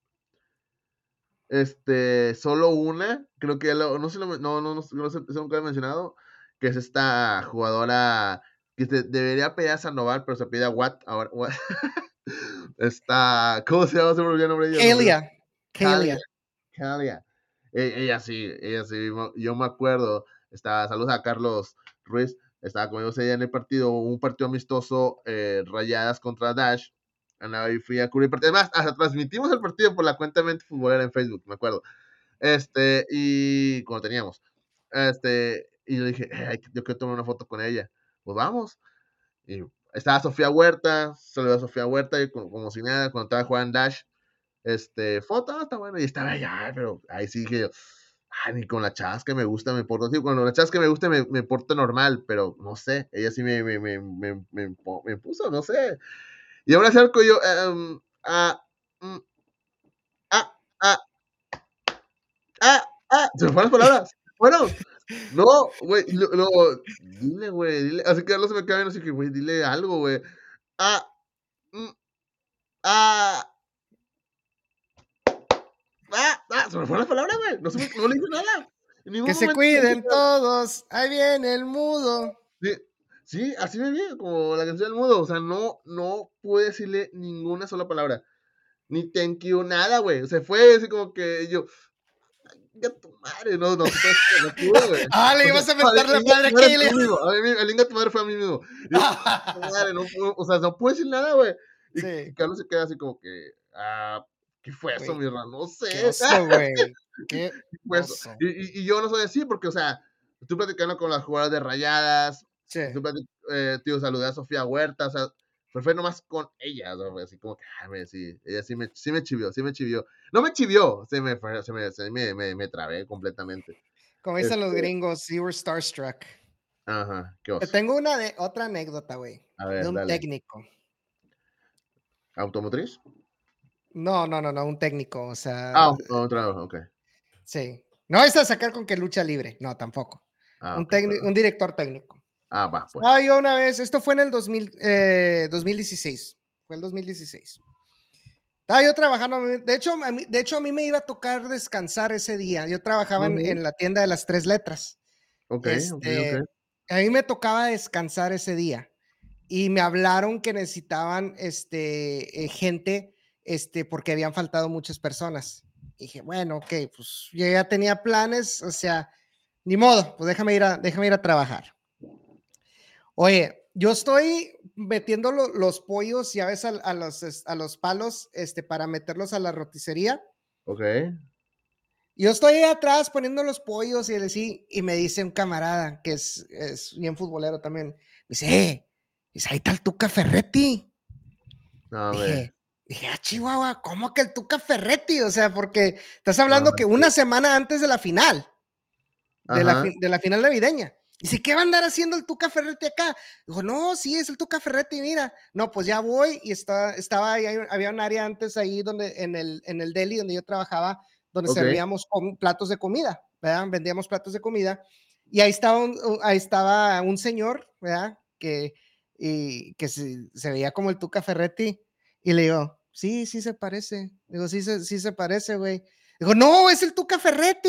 solo una, creo que no sé, no sé, eso nunca lo he mencionado, que es esta jugadora que debería pedir a Sandoval, pero se pide a Watt, ahora, ¿cómo se llama? Se me olvidó el nombre de ella, se me olvidó. Kalia. Calia, Kalia. Calia. Ella sí, yo me acuerdo, saludos a Carlos Ruiz, estaba conmigo ese día en el partido, un partido amistoso, Rayadas contra Dash, andaba y fui a cubrir el partido, además, hasta transmitimos el partido por la cuenta Mente Futbolera en Facebook, me acuerdo, y cuando teníamos, y yo dije, yo quiero tomar una foto con ella, pues vamos, y estaba Sofía Huerta, saludé a Sofía Huerta, y como si nada, cuando estaba jugando Dash, foto, está bueno, y estaba allá, pero ahí sí que yo, ni con la chasca me gusta, me porto, sí, cuando la chasca me gusta, me porto normal, pero no sé, ella sí me puso, no sé, y ahora acerco yo, mm, ah, ah, se me fueron las palabras, bueno, no, güey, dile, güey, dile, así que no se me cae bien, así que, güey, dile algo, güey, ah, mm, ah, se me fueron las palabras, güey, no le dije nada, en ningún Que se momento le dije cuiden nada. todos. Ahí viene el mudo. Sí, sí, así me vi, como la canción del mudo, o sea, no pude decirle ninguna sola palabra, ni thank you, nada, güey, se fue así como que yo, ya tu madre, no se puede, no pude, güey, Le o sea, ibas a mentar la inga madre tu a madre fue Kalia. a mí mismo, el inga tu madre fue a mí mismo, yo, tu madre, no puedo, o sea, no puedo decir nada, güey, y Sí, Carlos se queda así como que, ¿qué fue eso, güey. mi hermano? No Qué sé, oso, güey. Qué ¿qué fue eso? oso. Y yo no soy así porque, o sea, estoy platicando con las jugadoras de Rayadas, Sí. tío, saludé a Sofía Huerta, o sea, pero fue nomás con ella, ¿no? Así como que, sí, ella sí me chivió, sí me chivió. No me chivió, me trabé completamente. Como dicen los Este, gringos, you were starstruck. ajá, qué Te oso. tengo otra anécdota, güey, A de ver, un dale. técnico. ¿Automotriz? No, un técnico, o sea, Otra, ok. sí. No es a sacar con que lucha libre, no, tampoco. Ok, perdón. Un director técnico. Va, pues. Estaba yo una vez, esto fue en el 2016, fue el 2016. Estaba yo trabajando, de hecho a mí me iba a tocar descansar ese día. Yo trabajaba Ujú. en la tienda de las tres letras. Ok, ok. A mí me tocaba descansar ese día y me hablaron que necesitaban gente porque habían faltado muchas personas. Y dije, bueno, ok, pues yo ya tenía planes, o sea, ni modo, pues déjame ir a trabajar. Oye, yo estoy metiendo los pollos, ya ves, a los palos para meterlos a la roticería. Ok. Yo estoy ahí atrás poniendo los pollos y me dice un camarada que es bien futbolero también. Me dice, ahí está el Tuca Ferretti. No, hombre. Dije, Chihuahua, ¿cómo que el Tuca Ferretti? O sea, porque estás hablando Ajá, que una semana antes de la final, ajá, de la final navideña. Dice, ¿qué va a andar haciendo el Tuca Ferretti acá? Dijo, no, sí, es el Tuca Ferretti, mira. No, pues ya voy y estaba ahí, había un área antes ahí en el deli donde yo trabajaba, donde ok. servíamos platos de comida, ¿verdad? Vendíamos platos de comida. Y ahí estaba un señor, ¿verdad? Que se veía como el Tuca Ferretti. Y le digo, sí se parece. Digo, sí se parece, güey. Digo, no, es el Tuca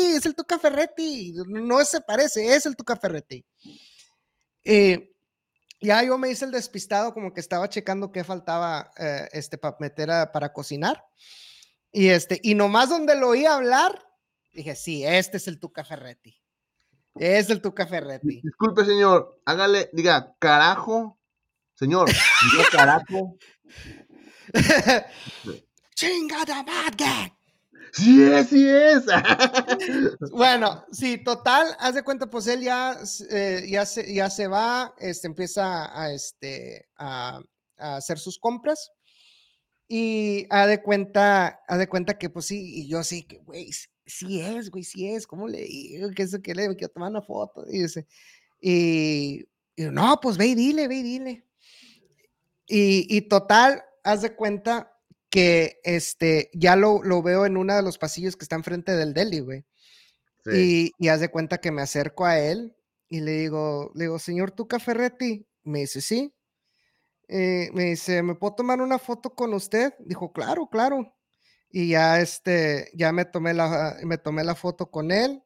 Ferretti, no se parece, es el Tuca Ferretti. Ya yo me hice el despistado, como que estaba checando qué faltaba para meter para cocinar. Y nomás donde lo oí hablar, dije, sí, este es el Tuca Ferretti. Es el Tuca Ferretti. Disculpe, señor, hágale, diga, carajo, señor, diga carajo. ¡Chingada madre! Sí es. Bueno, sí, total, haz de cuenta, pues él ya se va, empieza a hacer sus compras y haz de cuenta que pues sí, y yo sí, que güey, güey, sí es, ¿cómo le digo? Que eso que le quiero tomar una foto, y no, pues ve y dile, ve y dile. Y total, haz de cuenta que ya lo veo en uno de los pasillos que está enfrente del deli, güey. Sí. Y haz de cuenta que me acerco a él y le digo, señor Tuca Ferretti. Me dice, sí. Me dice, ¿me puedo tomar una foto con usted? Dijo, claro, claro. Y ya, ya me tomé la foto con él.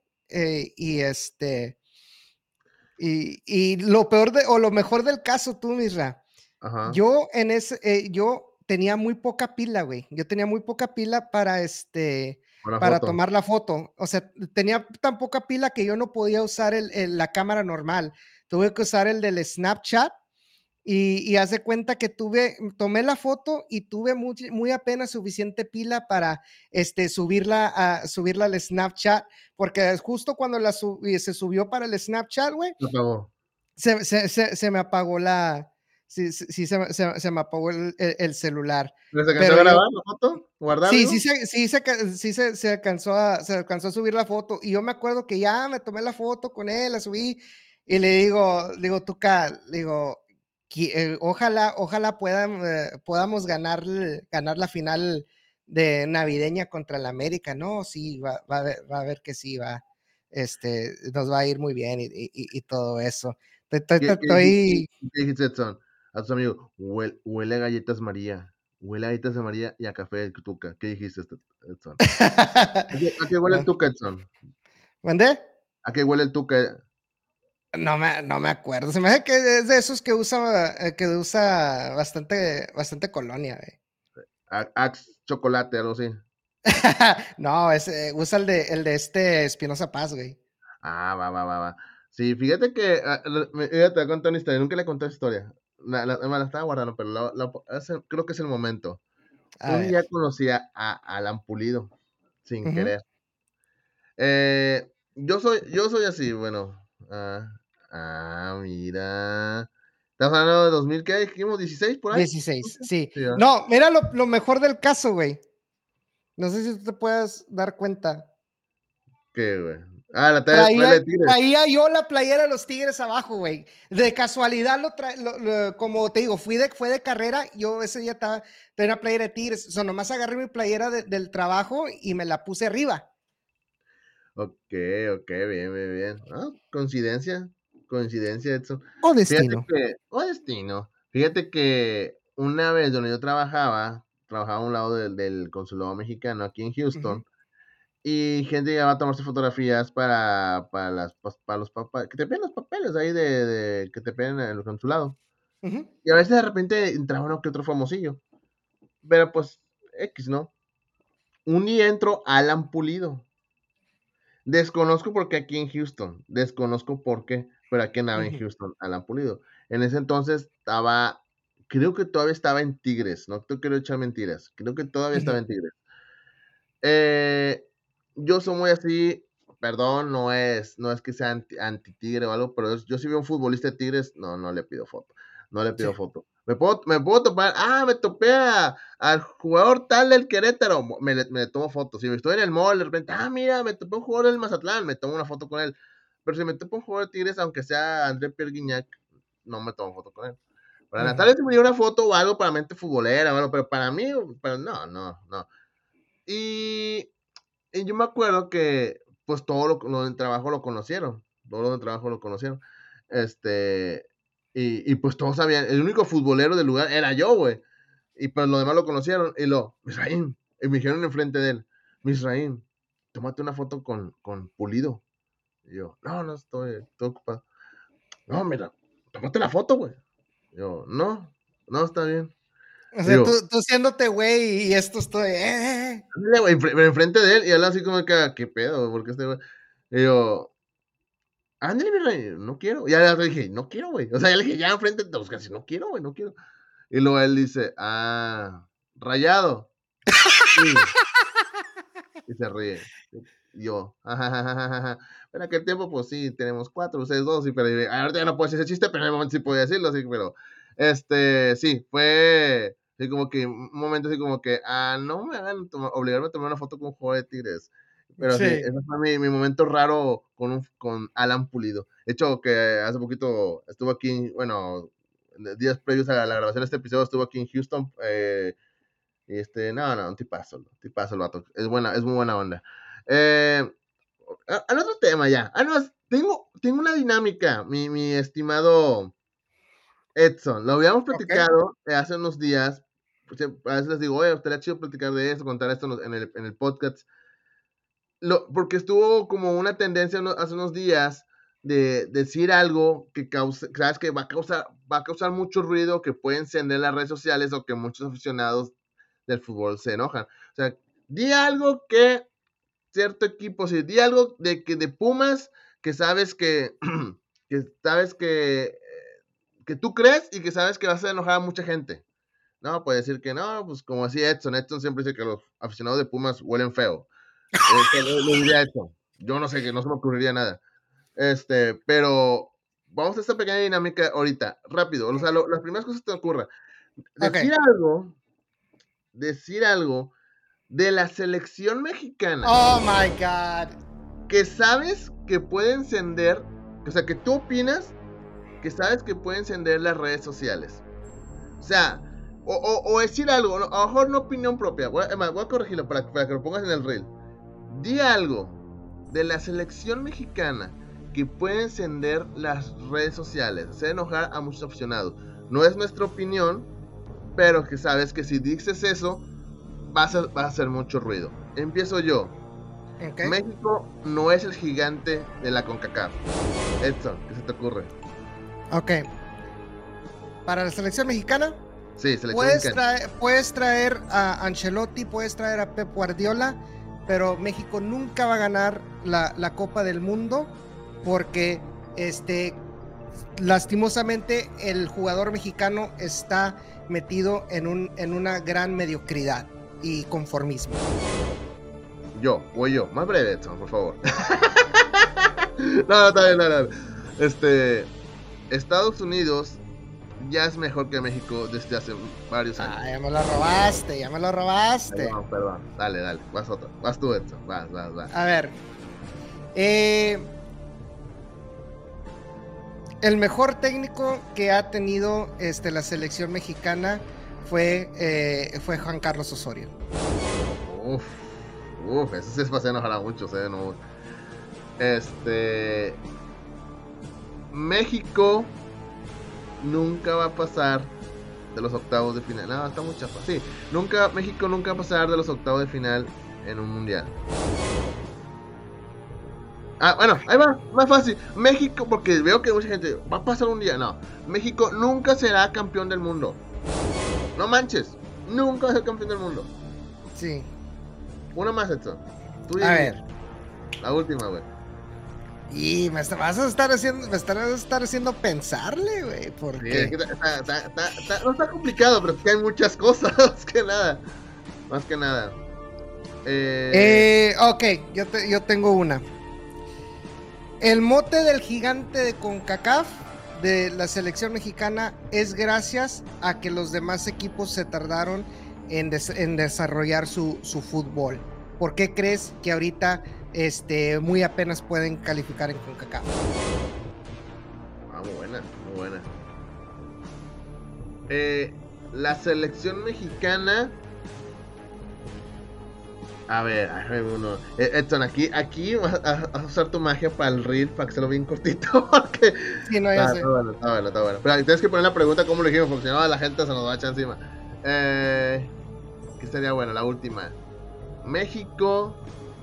Y lo peor o lo mejor del caso, tú, Misra, Ajá. yo tenía muy poca pila, güey. Yo tenía muy poca pila Una para foto. tomar la foto. O sea, tenía tan poca pila que yo no podía usar la cámara normal. Tuve que usar el del Snapchat y haz de cuenta que tomé la foto y tuve muy apenas suficiente pila para subirla al Snapchat, porque justo cuando se subió para el Snapchat, güey, Se apagó. se me apagó se me apagó el celular. ¿Pero se alcanzó a Pero yo, grabar la foto? ¿Guardar, sí, digo? se alcanzó a subir la foto. Y yo me acuerdo que ya me tomé la foto con él, la subí y le digo, Tuca, ojalá podamos ganar la final de navideña contra el América. No, sí, va a ver que sí, nos va a ir muy bien y todo eso. Estoy, ¿Qué dijiste, Edson? A tus amigos, huele a galletas María. Huele a galletas de María y a café de Tuca. ¿Qué dijiste, Edson? ¿A qué huele el Tuca, Edson? ¿Mandé? ¿A qué huele el Tuca? No me acuerdo. Se me hace que es de esos que usa bastante colonia, güey. Axe chocolate, algo así. No, usa el de Espinosa Paz, güey. Ah, va. Sí, fíjate que, te voy a contar una historia. Nunca le conté esa historia. Me la estaba guardando, pero creo que es el momento. A Un ver. día conocí a Alan Pulido, sin Ujú. querer. Yo soy así, bueno. Mira. ¿Estás hablando de 2000, qué dijimos? ¿16 por ahí? 16, sí. Sí, ¿verdad? No, mira lo mejor del caso, güey. No sé si tú te puedes dar cuenta. ¿Qué, güey? Trae la de Tigres. Traía yo la playera de los Tigres abajo, güey. De casualidad como te digo, fue de carrera. Yo ese día tenía una playera de Tigres. O sea, nomás agarré mi playera del trabajo y me la puse arriba. Ok, bien. Coincidencia, Edson. O Fíjate destino. que, destino. Fíjate que una vez donde yo trabajaba a un lado del consulado mexicano aquí en Ujú, Houston, y gente llegaba a tomarse fotografías para los papás, que te piden los papeles ahí que te piden en el consulado. ujú, Y a veces de repente entraba uno que otro famosillo. Pero pues, X, ¿no? Un día entró Alan Pulido. Desconozco por qué aquí en Houston, desconozco por qué, pero aquí andaba en ujú, Houston Alan Pulido. En ese entonces creo que todavía estaba en Tigres, no te quiero echar mentiras, creo que todavía ujú, estaba en Tigres. Yo soy muy así, perdón, no es que sea anti-tigre o algo, pero yo si veo un futbolista de Tigres, no le pido foto, no le sí. pido foto. Me puedo topar, me topé al jugador tal del Querétaro, me tomo fotos. Si estoy en el mall, de repente, mira, me topé un jugador del Mazatlán, me tomo una foto con él. Pero si me topo un jugador de Tigres, aunque sea André Pierre Guignac, no me tomo foto con él. Para Ujú, tal vez me dio una foto o algo para mente futbolera, bueno, pero para mí, pero no. Y yo me acuerdo que, pues, todo lo del trabajo lo conocieron. Todo lo del trabajo lo conocieron. Este, y pues todos sabían, el único futbolero del lugar era yo, güey. Y pues los demás lo conocieron. Misraín, y me dijeron enfrente de él, Misraín, tómate una foto con Pulido. Y yo, no, estoy ocupado. No, mira, tómate la foto, güey. Yo, no, está bien. O sea, Digo, tú siéndote güey y esto estoy. ándale, güey, enfrente de él y él así como que, ¿qué pedo? ¿Por qué este güey? Y yo, ándale, mi rey, no quiero. Y ya le dije, no quiero, güey. O sea, ya le dije, ya enfrente de los casi, no quiero, güey, no quiero. Y luego él dice, Rayado. Sí. Y se ríe. Y yo, jajajajaja. En aquel tiempo, pues sí, tenemos 4, ustedes 2, pero ahorita ya no puedo decir ese chiste, pero en el momento sí podía decirlo, así, pero, sí, fue, así como que, un momento así como que, no me hagan obligarme a tomar una foto con un jugador de Tigres. Pero sí, Sí. ese fue mi momento raro con Alan Pulido. De hecho, que hace poquito estuvo aquí, bueno, días previos a la grabación de este episodio, estuvo aquí en Houston, no, un tipazo el vato. Es muy buena onda. Al otro tema ya. No, tengo una dinámica, mi estimado Edson. Lo habíamos Ok. platicado hace unos días. Pues, a veces les digo, oye, estaría chido platicar de eso, contar esto en el podcast. Porque estuvo como una tendencia hace unos días de decir algo que sabes que va a causar mucho ruido, que puede encender las redes sociales o que muchos aficionados del fútbol se enojan. O sea, di algo que cierto equipo, sí, di algo de Pumas que sabes que que tú crees y que sabes que vas a enojar a mucha gente. No, puede decir que no, pues como así Edson siempre dice que los aficionados de Pumas huelen feo. Lo diría Edson. Yo no sé, que no se me ocurriría nada. Pero vamos a esta pequeña dinámica ahorita, rápido. O sea, las primeras cosas que te ocurran. Decir algo de la selección mexicana. Oh my God. Que sabes que puede encender, o sea, que tú opinas que sabes que puede encender las redes sociales. O sea, o decir algo, a lo mejor no opinión propia. Voy a corregirlo para que lo pongas en el reel. Di algo de la selección mexicana que puede encender las redes sociales, hacer enojar a muchos aficionados. No es nuestra opinión, pero que sabes que si dices eso, va a hacer mucho ruido. Empiezo yo. Okay. México no es el gigante de la CONCACAF. Edson, ¿qué se te ocurre? Ok. Para la selección mexicana, Sí, selección mexicana. puedes traer a Ancelotti, puedes traer a Pep Guardiola, pero México nunca va a ganar la Copa del Mundo porque lastimosamente el jugador mexicano está metido en una gran mediocridad y conformismo. Voy yo. Más breve, Edson, por favor. No, está bien, no. Estados Unidos ya es mejor que México desde hace varios años. Ya me lo robaste. Perdón. Dale. Vas tú, Edson. Vas. A ver. El mejor técnico que ha tenido la selección mexicana fue Juan Carlos Osorio. Eso sí es para enojar a muchos, no. México nunca va a pasar de los octavos de final. No, está muy chafa. Sí, México nunca va a pasar de los octavos de final en un mundial. Bueno, ahí va, más fácil. México, porque veo que mucha gente va a pasar un día. No, México nunca será campeón del mundo. No manches, nunca va a ser campeón del mundo. Sí. Una más, Edson. A ver. La última, güey. Y me vas a estar haciendo pensarle, güey, porque... Sí, es que no está complicado, pero es que hay muchas cosas, más que nada. Ok, yo tengo una. El mote del gigante de CONCACAF de la selección mexicana es gracias a que los demás equipos se tardaron en desarrollar su fútbol. ¿Por qué crees que ahorita muy apenas pueden calificar en CONCACAF? Muy buena. La selección mexicana. A ver, uno. Edson, aquí vas a usar tu magia para el reel, para que se lo bien cortito. Porque... Sí, no, ya sé. Está bueno. Pero tienes que poner la pregunta como lo dijimos, porque si no la gente se nos va a echar encima. ¿Qué sería bueno? La última. México.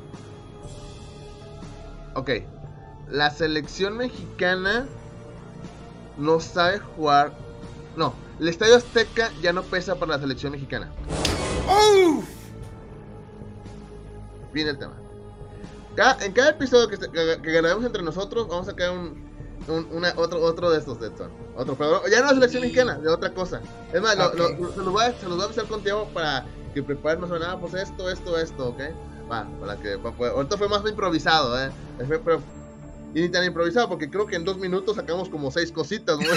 Ok. La selección mexicana no sabe jugar No, el Estadio Azteca ya no pesa para la selección mexicana. ¡Uf! Viene el tema. En cada episodio que grabemos entre nosotros, vamos a sacar otro de estos, Edson. Otro, pero ya no la selección mexicana, de otra cosa. Es más, Okay. se los voy a avisar con Tiago para que preparen más o menos, pues esto, ¿ok? Va, ahorita fue más improvisado, y ni tan improvisado, porque creo que en 2 minutos sacamos como 6 cositas, ¿no?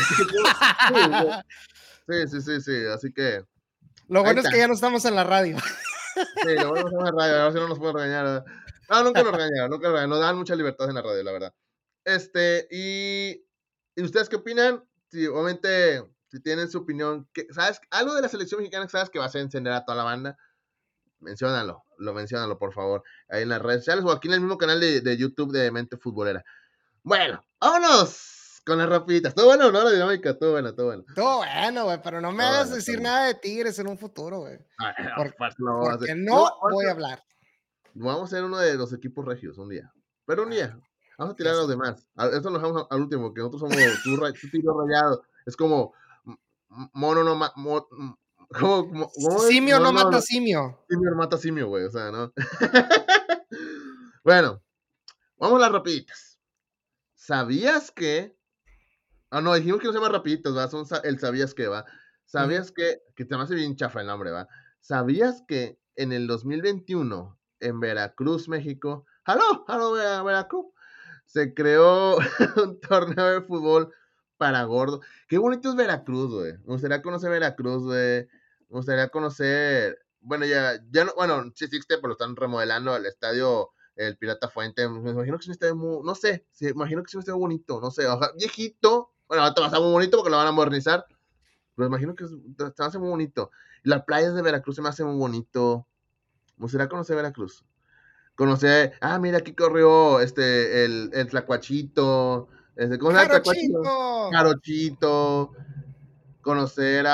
Sí, así que... Lo bueno Ahí es que ya no estamos en la radio. Sí, lo bueno es en la radio, a ver si no nos pueden regañar, ¿verdad? No, nunca nos regañaron, nos dan mucha libertad en la radio, la verdad. ¿Y ustedes qué opinan? Si, obviamente, si tienen su opinión, ¿sabes? Algo de la selección mexicana que sabes que va a hacer encender a toda la banda, menciónalo, por favor, ahí en las redes sociales o aquí en el mismo canal de YouTube de Mente Futbolera. Bueno, vámonos con las rapiditas. Todo bueno, ¿no? La dinámica, todo bueno. Todo bueno, güey, pero no me Todo hagas bueno, decir todo nada de Tigres en un futuro, güey. Porque No, no voy a hablar. Vamos a ser uno de los equipos regios un día. Pero un día. Vamos a tirar a los demás. Eso lo dejamos al último, que nosotros somos tú tiro rayado. Es como mono no ¿cómo es? Simio no Mono mata simio. simio no mata simio, güey. O sea, ¿no? Bueno, vamos a las rapiditas. ¿Sabías que? No, dijimos que no se llama rapiditas, ¿va? Son el sabías que, ¿va? ¿Sabías que te me hace bien chafa el nombre, ¿va? ¿Sabías que en el 2021 en Veracruz, México, Veracruz, se creó un torneo de fútbol para gordos? Qué bonito es Veracruz, güey. Me gustaría conocer Veracruz, güey. Me gustaría conocer, bueno, ya no, bueno, sí existe, pero lo están remodelando el estadio, el Pirata Fuente. Me imagino que es un estadio muy, no sé, me imagino que es un estadio bonito, no sé, ojalá, viejito. Bueno, ahorita va a estar muy bonito porque lo van a modernizar, pero me imagino que se me hace muy bonito. Y las playas de Veracruz se me hace muy bonito. Me gustaría conocer Veracruz. Mira, aquí corrió el Tlacuachito. ¿Cómo se llama el Tlacuachito? ¡Jarochito! Jarochito. Conocer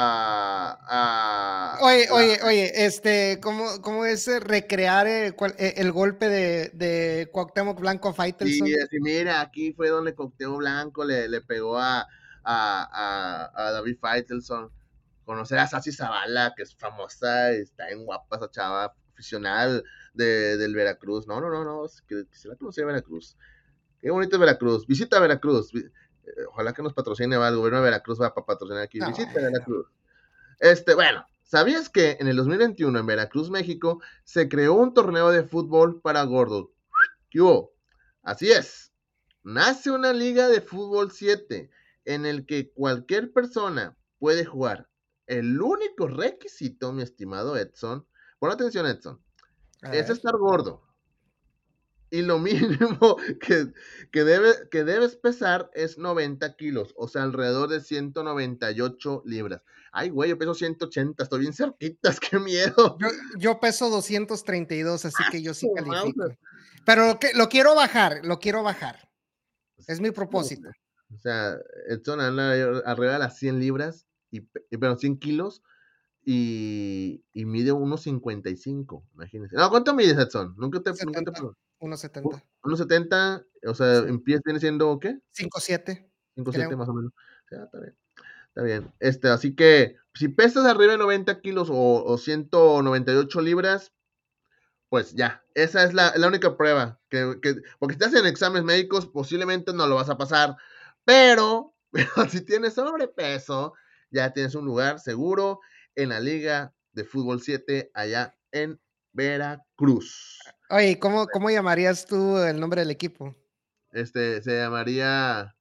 Oye, ¿cómo es recrear el golpe de Cuauhtémoc Blanco a Faitelson? Sí, mira, aquí fue donde Cuauhtémoc Blanco le pegó a David Faitelson. Conocer a Sachi Zavala, que es famosa, está en guapa esa chava, aficionada del Veracruz. No, quisiera conocer Veracruz. Qué bonito es Veracruz. Visita Veracruz. Ojalá que nos patrocine, el gobierno de Veracruz va para patrocinar aquí. Visita Veracruz. Bueno, ¿sabías que en el 2021 en Veracruz, México, se creó un torneo de fútbol para gordos? ¿Qué hubo? Así es. Nace una liga de fútbol 7 en el que cualquier persona puede jugar. El único requisito, mi estimado Edson, pon atención, Edson, es estar gordo. Y lo mínimo que debes pesar es 90 kilos, o sea, alrededor de 198 libras. Ay, güey, yo peso 180, estoy bien cerquitas, qué miedo. Yo peso 232, así que yo sí califico. Pero lo quiero bajar. Es mi propósito. O sea, Edson anda arriba de las 100 libras, pero 100 kilos, y mide 1.55, imagínense. No, ¿cuánto mides, Edson? Nunca te 1.70. 1.70, o sea, Sí. en pies viene siendo, ¿qué? 5.7. 5.7 más o menos. O sea, está bien. Así que, si pesas arriba de 90 kilos o 198 libras, pues ya, esa es la única prueba. Porque si estás en exámenes médicos, posiblemente no lo vas a pasar. Pero si tienes sobrepeso, ya tienes un lugar seguro en la Liga de Fútbol 7 allá en Veracruz. Oye, ¿cómo llamarías tú el nombre del equipo? Se llamaría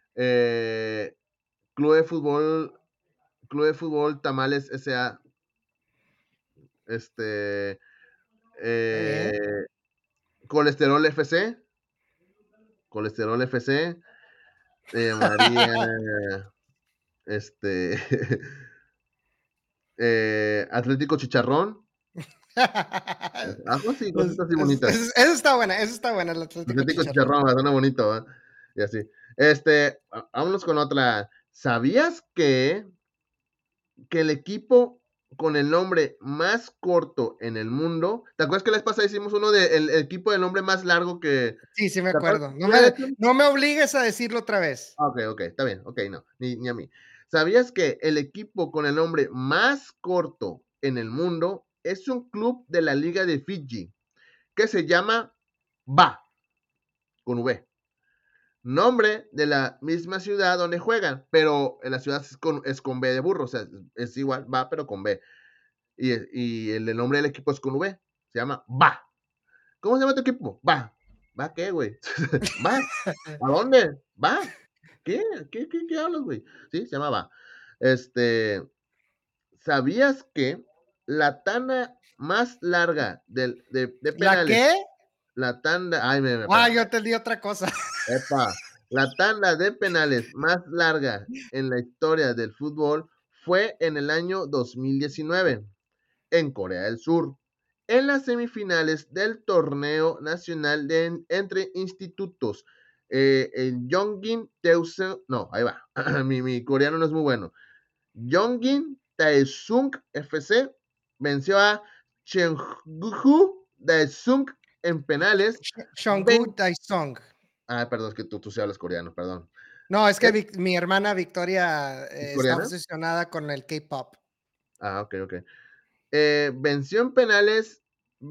Club de Fútbol Tamales S.A. Colesterol FC. Se llamaría Atlético Chicharrón. Algo así, cositas así bonitas. Esa está buena, el Atlético Chicharrón, suena bonito, ¿eh? Y así. Vámonos con otra. ¿Sabías que el equipo con el nombre más corto en el mundo? ¿Te acuerdas que la vez pasada hicimos uno del equipo del nombre más largo que... Sí, me acuerdo. No me obligues a decirlo otra vez. Ok, está bien. Ok, no, ni a mí. ¿Sabías que el equipo con el nombre más corto en el mundo es un club de la Liga de Fiji que se llama VA, con V? Nombre de la misma ciudad donde juegan, pero en la ciudad es con B de burro, o sea, es igual, VA, pero con B. Y el nombre del equipo es con V, se llama VA. ¿Cómo se llama tu equipo? VA. ¿Va qué, güey? ¿Va? ¿A dónde? ¿Va? ¿Qué hablas, güey? Sí, se llama VA. ¿Sabías que la tanda más larga de ¿La penales? qué? La tanda, ay, Yo entendí otra cosa. epa, la tanda de penales más larga en la historia del fútbol fue en el año 2019 en Corea del Sur, en las semifinales del torneo nacional entre institutos. El Yongin Taesung, no, ahí va, mi coreano no es muy bueno. Yongin Taesung FC venció a Cheongju Daesung en penales. Shongu Daesung. Perdón, es que tú sí hablas coreano, perdón. No, es que mi hermana Victoria ¿Es está coreana? obsesionada con el K-pop. Ok. Venció en penales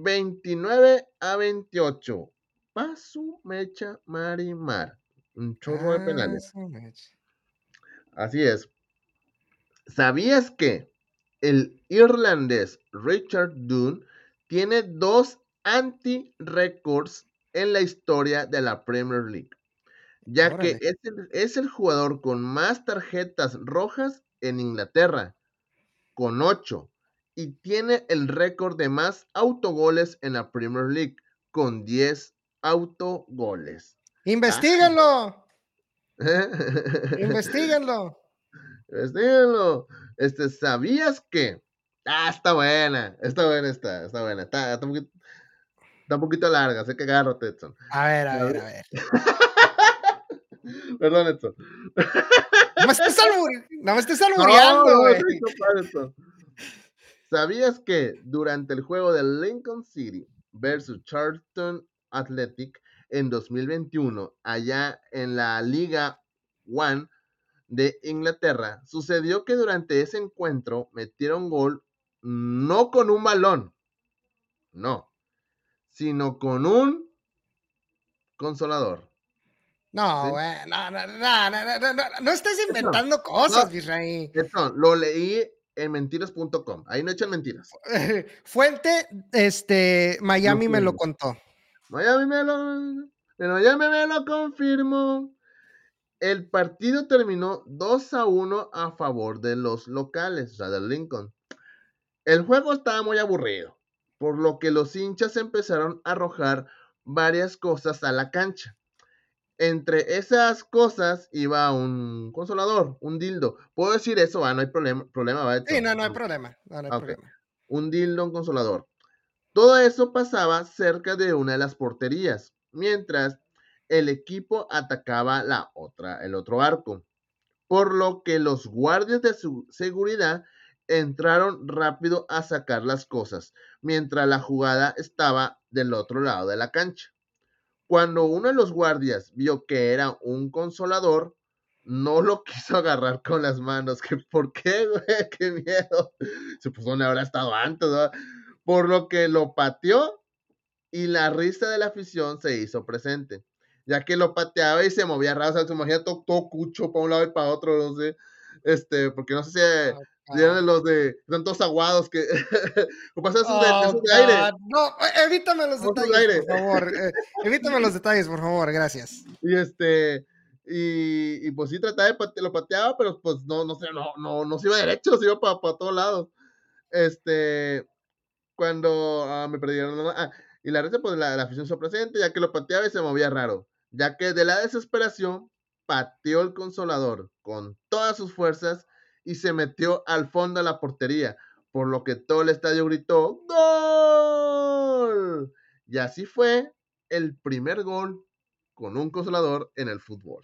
29-28. Pasu Mecha Marimar. Un chorro de penales. Así es. ¿Sabías que el irlandés Richard Dunne tiene 2 anti-records en la historia de la Premier League? Ya que Órale. es el jugador con más tarjetas rojas en Inglaterra, con 8, y tiene el récord de más autogoles en la Premier League, con 10 autogoles. ¡Investíguenlo! ¡Investíguenlo! Investíguenlo. ¿Sabías que? Está buena. Está buena. Está un poquito larga, sé que agárrate, Edson. A ver. Perdón, Edson. No me estés albureando, güey. Edson. ¿Sabías que durante el juego de Lincoln City versus Charlton Athletic en 2021, allá en la Liga One de Inglaterra, sucedió que durante ese encuentro metieron gol no con un balón, no, sino con un consolador? No, ¿Sí? güey, no estés inventando cosas, Misraí. Lo leí en mentiras.com, ahí no echan mentiras. Fuente, Miami me lo contó. Miami me lo confirmó. El partido terminó 2-1 a favor de los locales, o sea, del Lincoln. El juego estaba muy aburrido, por lo que los hinchas empezaron a arrojar varias cosas a la cancha. Entre esas cosas iba un consolador, un dildo. ¿Puedo decir eso? No hay problema, ¿va? Sí, no hay problema. Problema. Un dildo, un consolador. Todo eso pasaba cerca de una de las porterías, mientras el equipo atacaba el otro arco, por lo que los guardias de seguridad entraron rápido a sacar las cosas, mientras la jugada estaba del otro lado de la cancha. Cuando uno de los guardias vio que era un consolador, no lo quiso agarrar con las manos. ¿Por qué, güey? ¡Qué miedo! Pues ¿dónde habrá estado antes, ¿no? Por lo que lo pateó y la risa de la afición se hizo presente, ya que lo pateaba y se movía raro, o sea, se imagina todo cucho para un lado y para otro, no sé, porque no sé si eran de los están todos aguados, que o pasa esos de aire. No, evítame los detalles, por favor, evítame los detalles, por favor, gracias. Y pues sí trataba lo pateaba, pero pues no se iba derecho, se iba para todos lados. Cuando me perdieron, y la risa, pues la afición se presente, ya que lo pateaba y se movía raro, ya que de la desesperación pateó el consolador con todas sus fuerzas y se metió al fondo de la portería, por lo que todo el estadio gritó ¡Gol! Y así fue el primer gol con un consolador en el fútbol.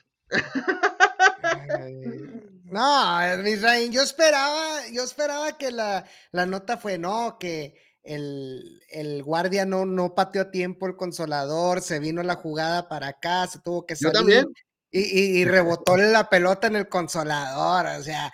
No, Misraín, yo esperaba que la nota fue, no, que el guardia no pateó a tiempo el consolador, se vino la jugada para acá, se tuvo que salir. Yo también. y rebotó la pelota en el consolador, o sea,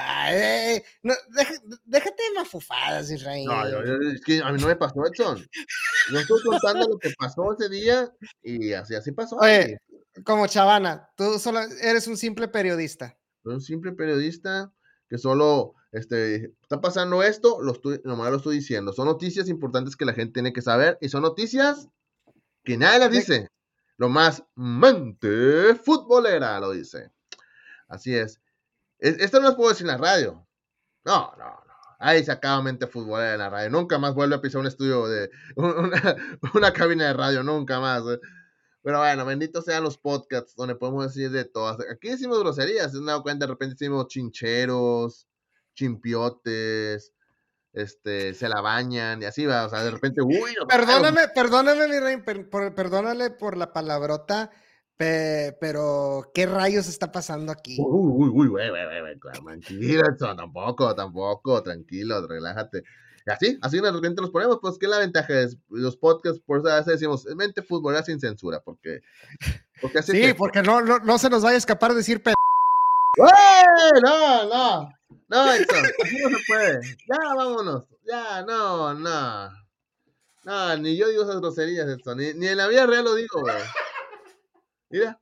déjate de mafufadas, Israel. No, es que a mí no me pasó, Edson. Yo estoy contando lo que pasó ese día y así pasó. Oye, como Chavana, tú solo eres un simple periodista. Soy un simple periodista que solo está pasando esto, nomás lo estoy diciendo. Son noticias importantes que la gente tiene que saber y son noticias que nadie las dice. Lo más mente futbolera lo dice. Así es. Esto no lo puedo decir en la radio. No. Ahí se acaba mente futbolera en la radio. Nunca más vuelve a pisar un estudio de una cabina de radio. Nunca más. Pero bueno, benditos sean los podcasts donde podemos decir de todas. Aquí decimos groserías. Se han dado cuenta, de repente decimos chincheros, chimpiotes, se la bañan y así va. O sea, de repente, uy. Perdóname, mi rey, perdónale por la palabrota, pero ¿qué rayos está pasando aquí? Uy, güey, tranquilo, tampoco, tranquilo, relájate. Y así de repente nos ponemos, pues, ¿qué es la ventaja de los podcasts? Por eso a veces decimos, mente futbolera sin censura, porque así sí, porque no se nos vaya a escapar de decir ¡Ey! No, Edson, así no se puede. Ya, vámonos. Ya, no. No, ni yo digo esas groserías, Edson. Ni en la vida real lo digo, güey. Mira.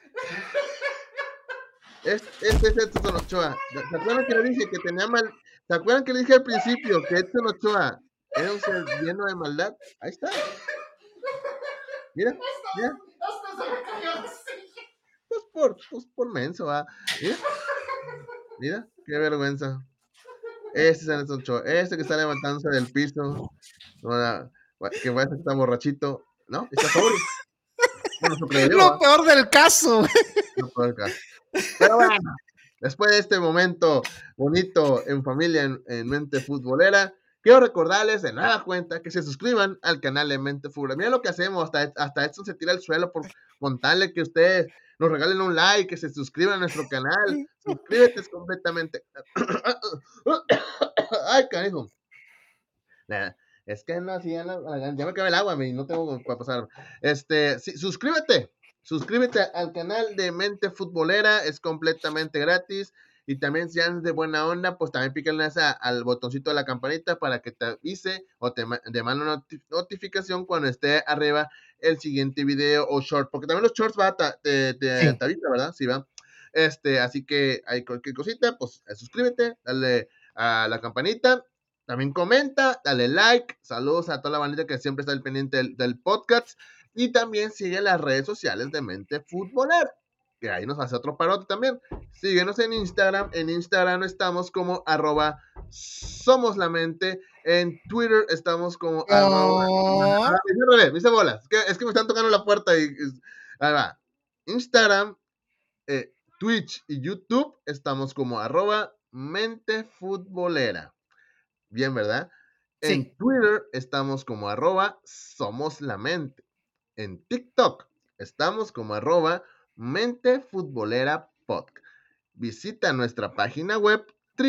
Este es Edson Ochoa. ¿Se acuerdan que le dije que tenía mal? ¿Se acuerdan que le dije al principio que Edson Ochoa era un ser lleno de maldad? Ahí está. Mira. hasta se me cayó la silla. Pues por menso, va. Mira, qué vergüenza. Este es Edson Ochoa. Este que está levantándose del piso. Que parece que está borrachito. ¿No? Está sobrio. Lo peor del caso. Pero bueno, después de este momento bonito en familia, en Mente Futbolera, quiero recordarles de nueva cuenta que se suscriban al canal de Mente Futbolera. Mira lo que hacemos, hasta Edson se tira al suelo por contarle que ustedes nos regalen un like, que se suscriban a nuestro canal. Suscríbete completamente. Ay, carajo. Es que no, así ya me acabé el agua, no tengo para pasar. Sí, suscríbete al canal de Mente Futbolera, es completamente gratis. Y también si andas de buena onda, pues también pícale al botoncito de la campanita para que te avise o te mande una notificación cuando esté arriba el siguiente video o short. Porque también los shorts te avisa, ¿verdad? Sí, va. Así que hay cualquier cosita, pues suscríbete, dale a la campanita. También comenta, dale like, saludos a toda la bandita que siempre está al pendiente del podcast y también sigue las redes sociales de Mente Futbolera, que ahí nos hace otro parote también. Síguenos en Instagram estamos como @SomosLaMente, en Twitter estamos como me hice bolas, es que me están tocando la puerta y ahí va. Instagram, Twitch y YouTube estamos como @MenteFutbolera. Bien, ¿verdad? Sí. En Twitter estamos como @SomosLaMente. En TikTok estamos como @MenteFutboleraPodcast. Visita nuestra página web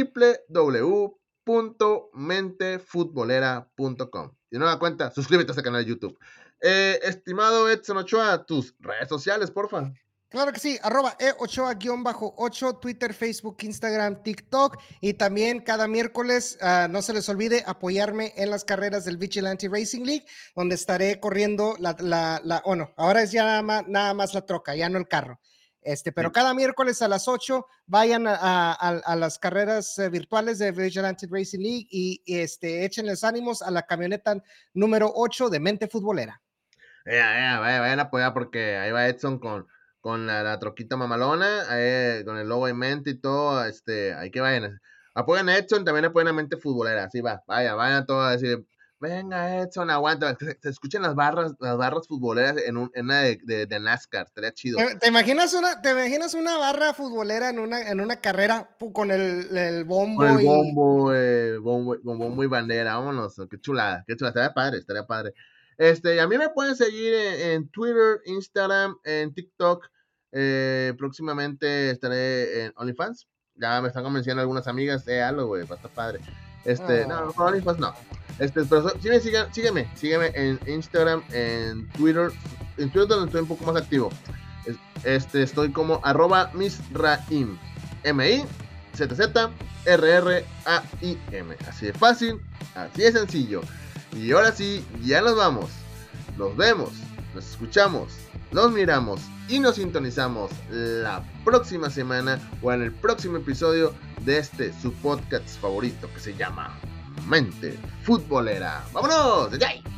www.mentefutbolera.com. Y de nueva cuenta, suscríbete a este canal de YouTube. Estimado Edson Ochoa, tus redes sociales, porfa. Claro que sí, @Ochoa_8, Twitter, Facebook, Instagram, TikTok, y también cada miércoles, no se les olvide apoyarme en las carreras del Vigilante Racing League, donde estaré corriendo ahora es ya nada más la troca, ya no el carro. Pero cada miércoles a las 8 vayan a las carreras virtuales de Vigilante Racing League y échenles ánimos a la camioneta número 8 de Mente Futbolera. Vayan a apoyar porque ahí va Edson con la troquita mamalona, con el logo de Mente y todo, hay que vayan, apoyan a Edson, también apoyan a Mente Futbolera, así va, vayan todos a decir, venga Edson, aguanta, que se escuchen las barras futboleras en una de NASCAR, estaría chido. ¿Te imaginas una barra futbolera en una carrera con el bombo? Con el bombo y bandera, vámonos, qué chulada, estaría padre. A mí me pueden seguir en Twitter, Instagram, en TikTok. Próximamente estaré en OnlyFans. Ya me están convenciendo algunas amigas. Algo, güey, va a estar padre. No, OnlyFans no. Pero sígueme en Instagram, en Twitter. En Twitter donde estoy un poco más activo. Estoy como @misraim, MIZZRRAIM. Así de fácil, así de sencillo. Y ahora sí, ya nos vamos. Nos vemos, nos escuchamos, nos miramos y nos sintonizamos la próxima semana o en el próximo episodio de su podcast favorito que se llama Mente Futbolera. ¡Vámonos! ¡Yay!